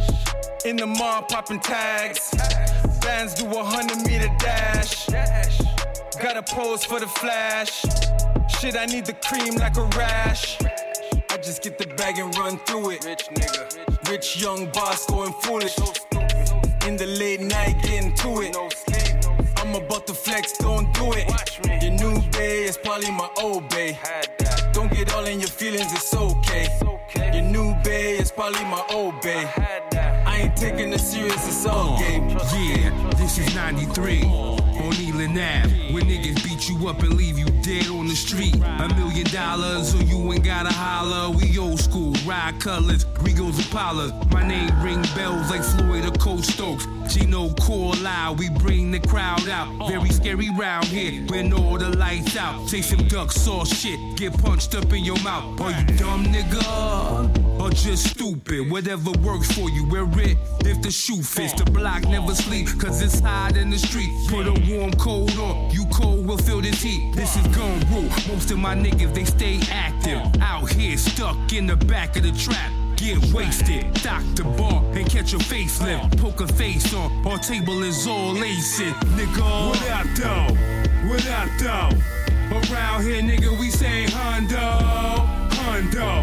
In the mall, popping tags. Bands do a hundred meter dash. Gotta pose for the flash. Shit, I need the cream like a rash. I just get the bag and run through it. Rich nigga, rich young boss going foolish. In the late night getting to it. I'm about to flex, don't do it. Your new bay is probably my old bay. Don't get all in your feelings, it's okay. Your new bay is probably my old bay. I ain't taking it serious, it's all game. Yeah, this is ninety-three on Elan Ave, where niggas beat you up and leave you dead on the street. A million dollars, so you ain't gotta holler. We old school, ride colors, Regals Impalas. My name ring bells like Floyd or Cole Stokes. Gino Corlyle, we bring the crowd out. Very scary round here, when all the lights out. Say some duck sauce shit, get punched up in your mouth. Are you dumb, nigga? Or just stupid? Whatever works for you, wear it if the shoe fits. The block never sleep, cause it's hot in the street. Put a warm coat on, you cold will feel this heat. This is gun rule, most of my niggas, they stay active. Out here, stuck in the back of the trap. Get wasted, dock the bar and catch a facelift. Poker face on, our table is all aces. Nigga, what up though? What up though? Around here, nigga, we say Hondo, Hondo,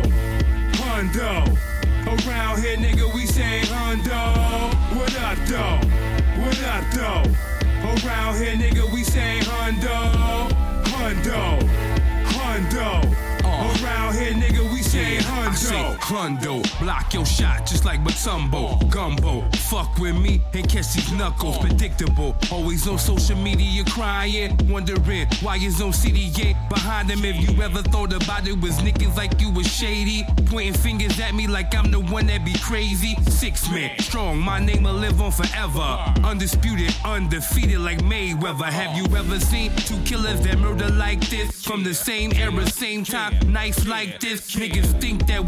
Hondo. Around here, nigga, we say Hondo. What up though? What up though? Around here, nigga, we say Hondo, Hondo, Hondo. Around here, nigga, we say Hondo. I say Hondo, block your shot just like Matumbo. Gumbo, fuck with me and catch these knuckles. Predictable, always on social media crying, wondering why you on C D ain't behind them. If you ever thought about it, was niggas like you was shady, pointing fingers at me like I'm the one that be crazy. Six man, strong, my name will live on forever. Undisputed, undefeated like Mayweather. Have you ever seen two killers that murder like this? From the same era, same time, knife like this. Niggas think that we all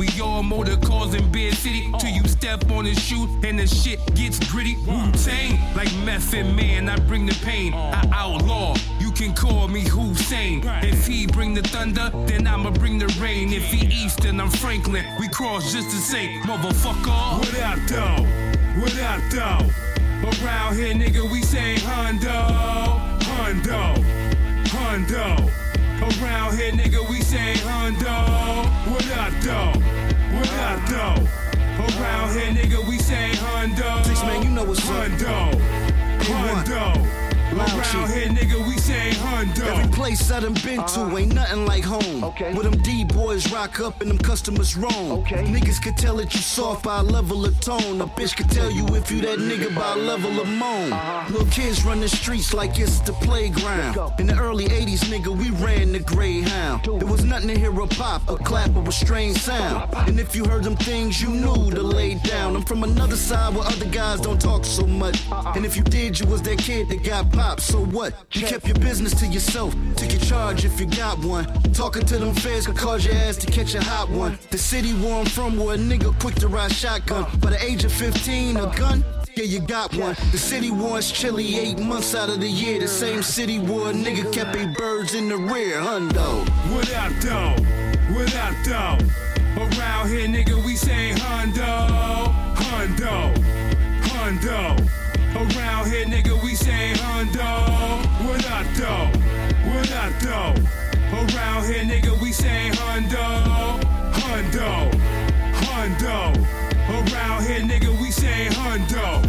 motor cars in Bear City. Till you step on his shoe and the shit gets gritty. Wu-Tang, like Method Man, I bring the pain. I outlaw, you can call me Hussein. If he bring the thunder, then I'ma bring the rain. If he Eastern, I'm Franklin. We cross just the same, motherfucker. What up, though? What up, though? Around here, nigga, we say Hondo, Hondo, Hondo. Around here, nigga, we say Hondo. What up, though? What up, though? Around here, nigga, we say Hondo. Six man, you know what's Hondo, Hondo. Around here, nigga, we say Hondo. Every place I done been uh-huh. to ain't nothing like home. Okay. Where them D-boys rock up and them customers roam. Okay. Niggas can tell that you soft by a level of tone. A bitch can tell you if you that nigga by a level of moan. Uh-huh. Little kids run the streets like it's the playground. In the early eighties, nigga, we ran the Greyhound. There was nothing to hear a pop, a clap, or a strange sound. And if you heard them things, you knew to lay down. I'm from another side where other guys don't talk so much. And if you did, you was that kid that got popped. So what? You kept your business to yourself. Took your charge if you got one. Talking to them feds could cause your ass to catch a hot one. The city where I'm from, where a nigga quick to ride shotgun. By the age of fifteen, a gun? Yeah, you got one. The city war's chilly eight months out of the year. The same city where a nigga kept eight birds in the rear. Hundo. What up, though? What up, though? Around here, nigga, we say Hondo, Hondo, Hondo. Around here, nigga, we say Hondo. What up, though? What up, though? Around here, nigga, we say Hondo. Hondo. Hondo. Around here, nigga, we say Hondo.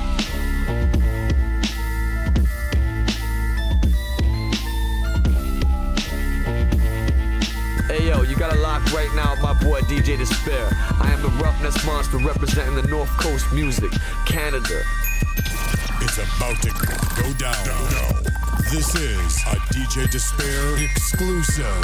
Hey yo, you got a lock right now with my boy D J Despair. I am the Roughness Monster representing the North Coast music, Canada. It's about to go down. down. This is a D J Despair exclusive.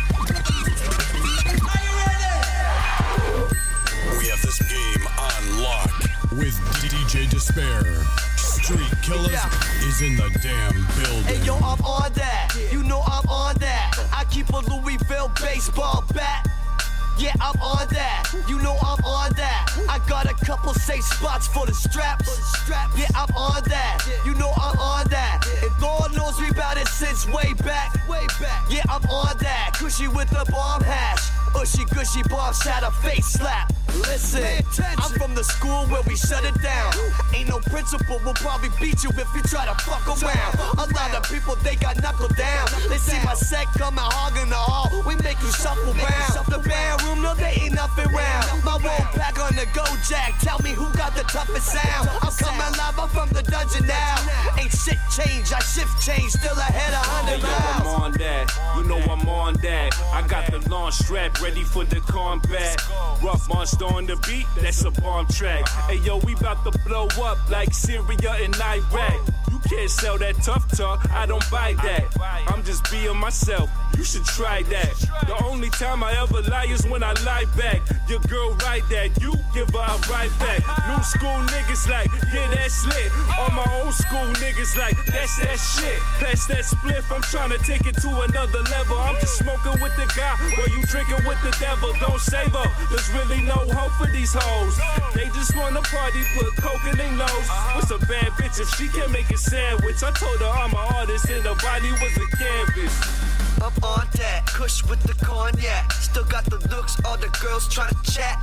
We have this game on lock. With D J Despair. Street Killers yeah. is in the damn building. Hey yo, I'm on that. You know I'm on that. I keep a Louisville baseball bat. Yeah, I'm on that. You know I'm on that. I got a couple safe spots for the straps. Yeah, I'm on that. You know I'm on that. And God knows we bout it since way back. Way back. Yeah, I'm on that. Cushy with the bomb hash. Ushy gushy bomb shot a face slap. Listen, I'm from the school where we shut it down. Ain't no principal, will probably beat you if you try to fuck around. A lot of people, they got knuckled down. They see my set coming hogging the hall. We make you shuffle round. The band room, no, they ain't nothing round. My roll pack on the go jack. Tell me who got the toughest sound. I'm coming live, I'm from the dungeon now. Ain't shit changed, I shift change, still ahead of hundred miles. I'm on that, you know I'm on that. I got the long strap ready for the combat. Rough monster on the beat, that's a bomb track. Hey yo, we bout to blow up like Syria and Iraq. You can't sell that tough talk, I don't buy that. I'm just being myself, you should try that. The only time I ever lie is when I lie back. Your girl write that, you give her a right back. New school niggas like, yeah, that's lit. All my old school niggas like, that's that shit. Pass that spliff, I'm trying to take it to another level. I'm just smoking with the guy, while you drinking with the devil. Don't save up, there's really no hope for these hoes. They just wanna party, put coke in their nose. What's a bad bitch if she can't make a sandwich? I told her I'm an artist and her body was a canvas. I'm on that, Kush with the cognac. Still got the looks, all the girls tryna chat.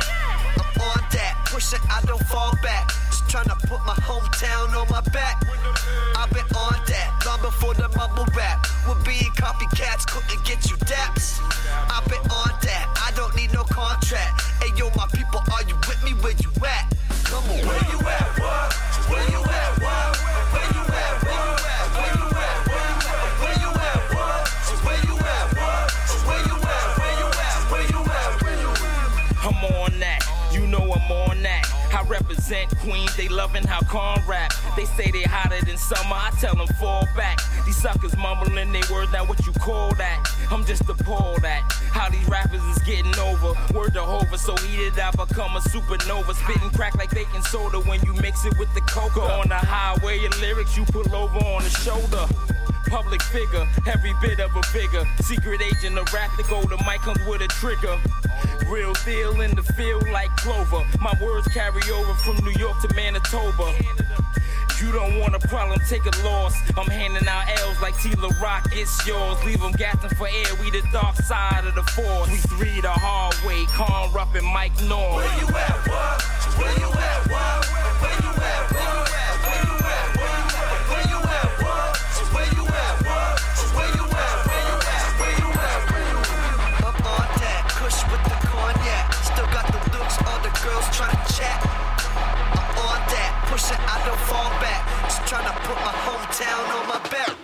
I'm on that, pushing, I don't fall back. Just tryna put my hometown on my back. I've been on that, long before the mumble rap. We're being copycats, couldn't get you daps. I've been on that, I don't need no contract. Hey yo, my people, are you with me? Where you at? Come on, where you at, what? Where you at, what? Where you at, where you at, where you at, where you at, what? Where you at, what? Where you at, where you at, where you at, where you at? I'm on that, you know I'm on that. I represent Queens, they loving how con rap. They say they hotter than summer, I tell them fall back. These suckers mumbling they words, now what you call that? I'm just appalled at how these rappers is getting over. Word to Hover, so heated I become a supernova. Spitting crack like baking soda when you mix it with the coca. On the highway, your lyrics you pull over on the shoulder. Public figure, every bit of a figure. Secret agent, a rap to go, the mic comes with a trigger. Real deal in the field like clover. My words carry over from New York to Manitoba. You don't want a problem, take a loss. I'm handing out L's like Tila Rock, it's yours. Leave them gassing for air, we the dark side of the force. We three the hard way, Con Rupp and Mike North. Where you at, what? Where you at, what? Where you at, where you at, where you at, where you at, what? Where you at, what? Where you at, where you at, where you at, where you at? I'm on that, Kush with the cognac. Still got the looks, all the girls tryna chat. I'm on that, push it, I don't fall back. Just tryna put my hometown on my back.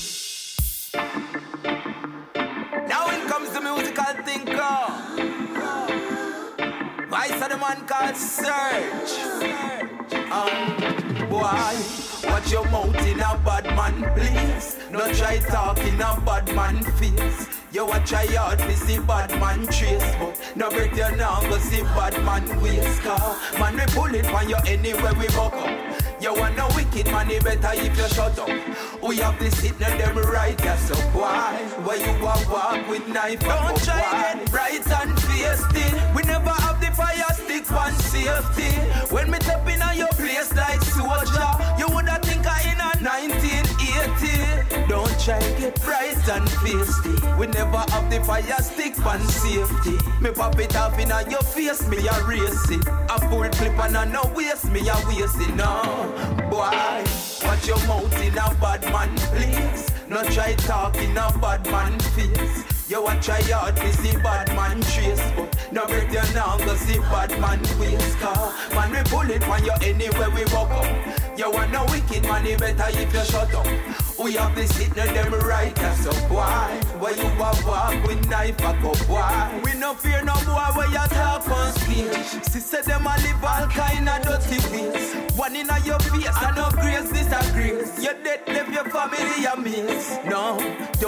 Now in comes the musical thinker. Vice of the man called Serge. Um, boy, watch your mouth in a bad man, please. No try talking a bad man face. You watch a yard, me see bad man trace. But no break your now, go see bad man waist. Car man, we pull it when you anywhere we buck up. You want no wicked money, better if you shut up. We have this hit, now them right, yeah, so why? Why you a walk with knife? Don't try get right and feisty. We never have the fire stick on safety. When me step in on your place like soldier, you woulda think I in a nineteen eighty. Don't try get right and feisty. We never have the fire stick on safety. Me pop it off in on your face, me a race it. A full clip and a no waste, me a waste it, no. Boy, watch your mouth in a bad man, please. No try talking a bad man face. You watch a yard, we see bad man trace. But no break your now, go see bad man waist. Car man, we pull it when you anywhere we walk up. You want no wicked money, better if you shut up. We have this hit, now them right, that's a boy. Where you a walk with knife, I go boy. We no fear no boy where you talk on stage. Sister them a live all kind of dirty ways. One in your face, and no grace, this a grace. You dead, leave your family a miss. No, don't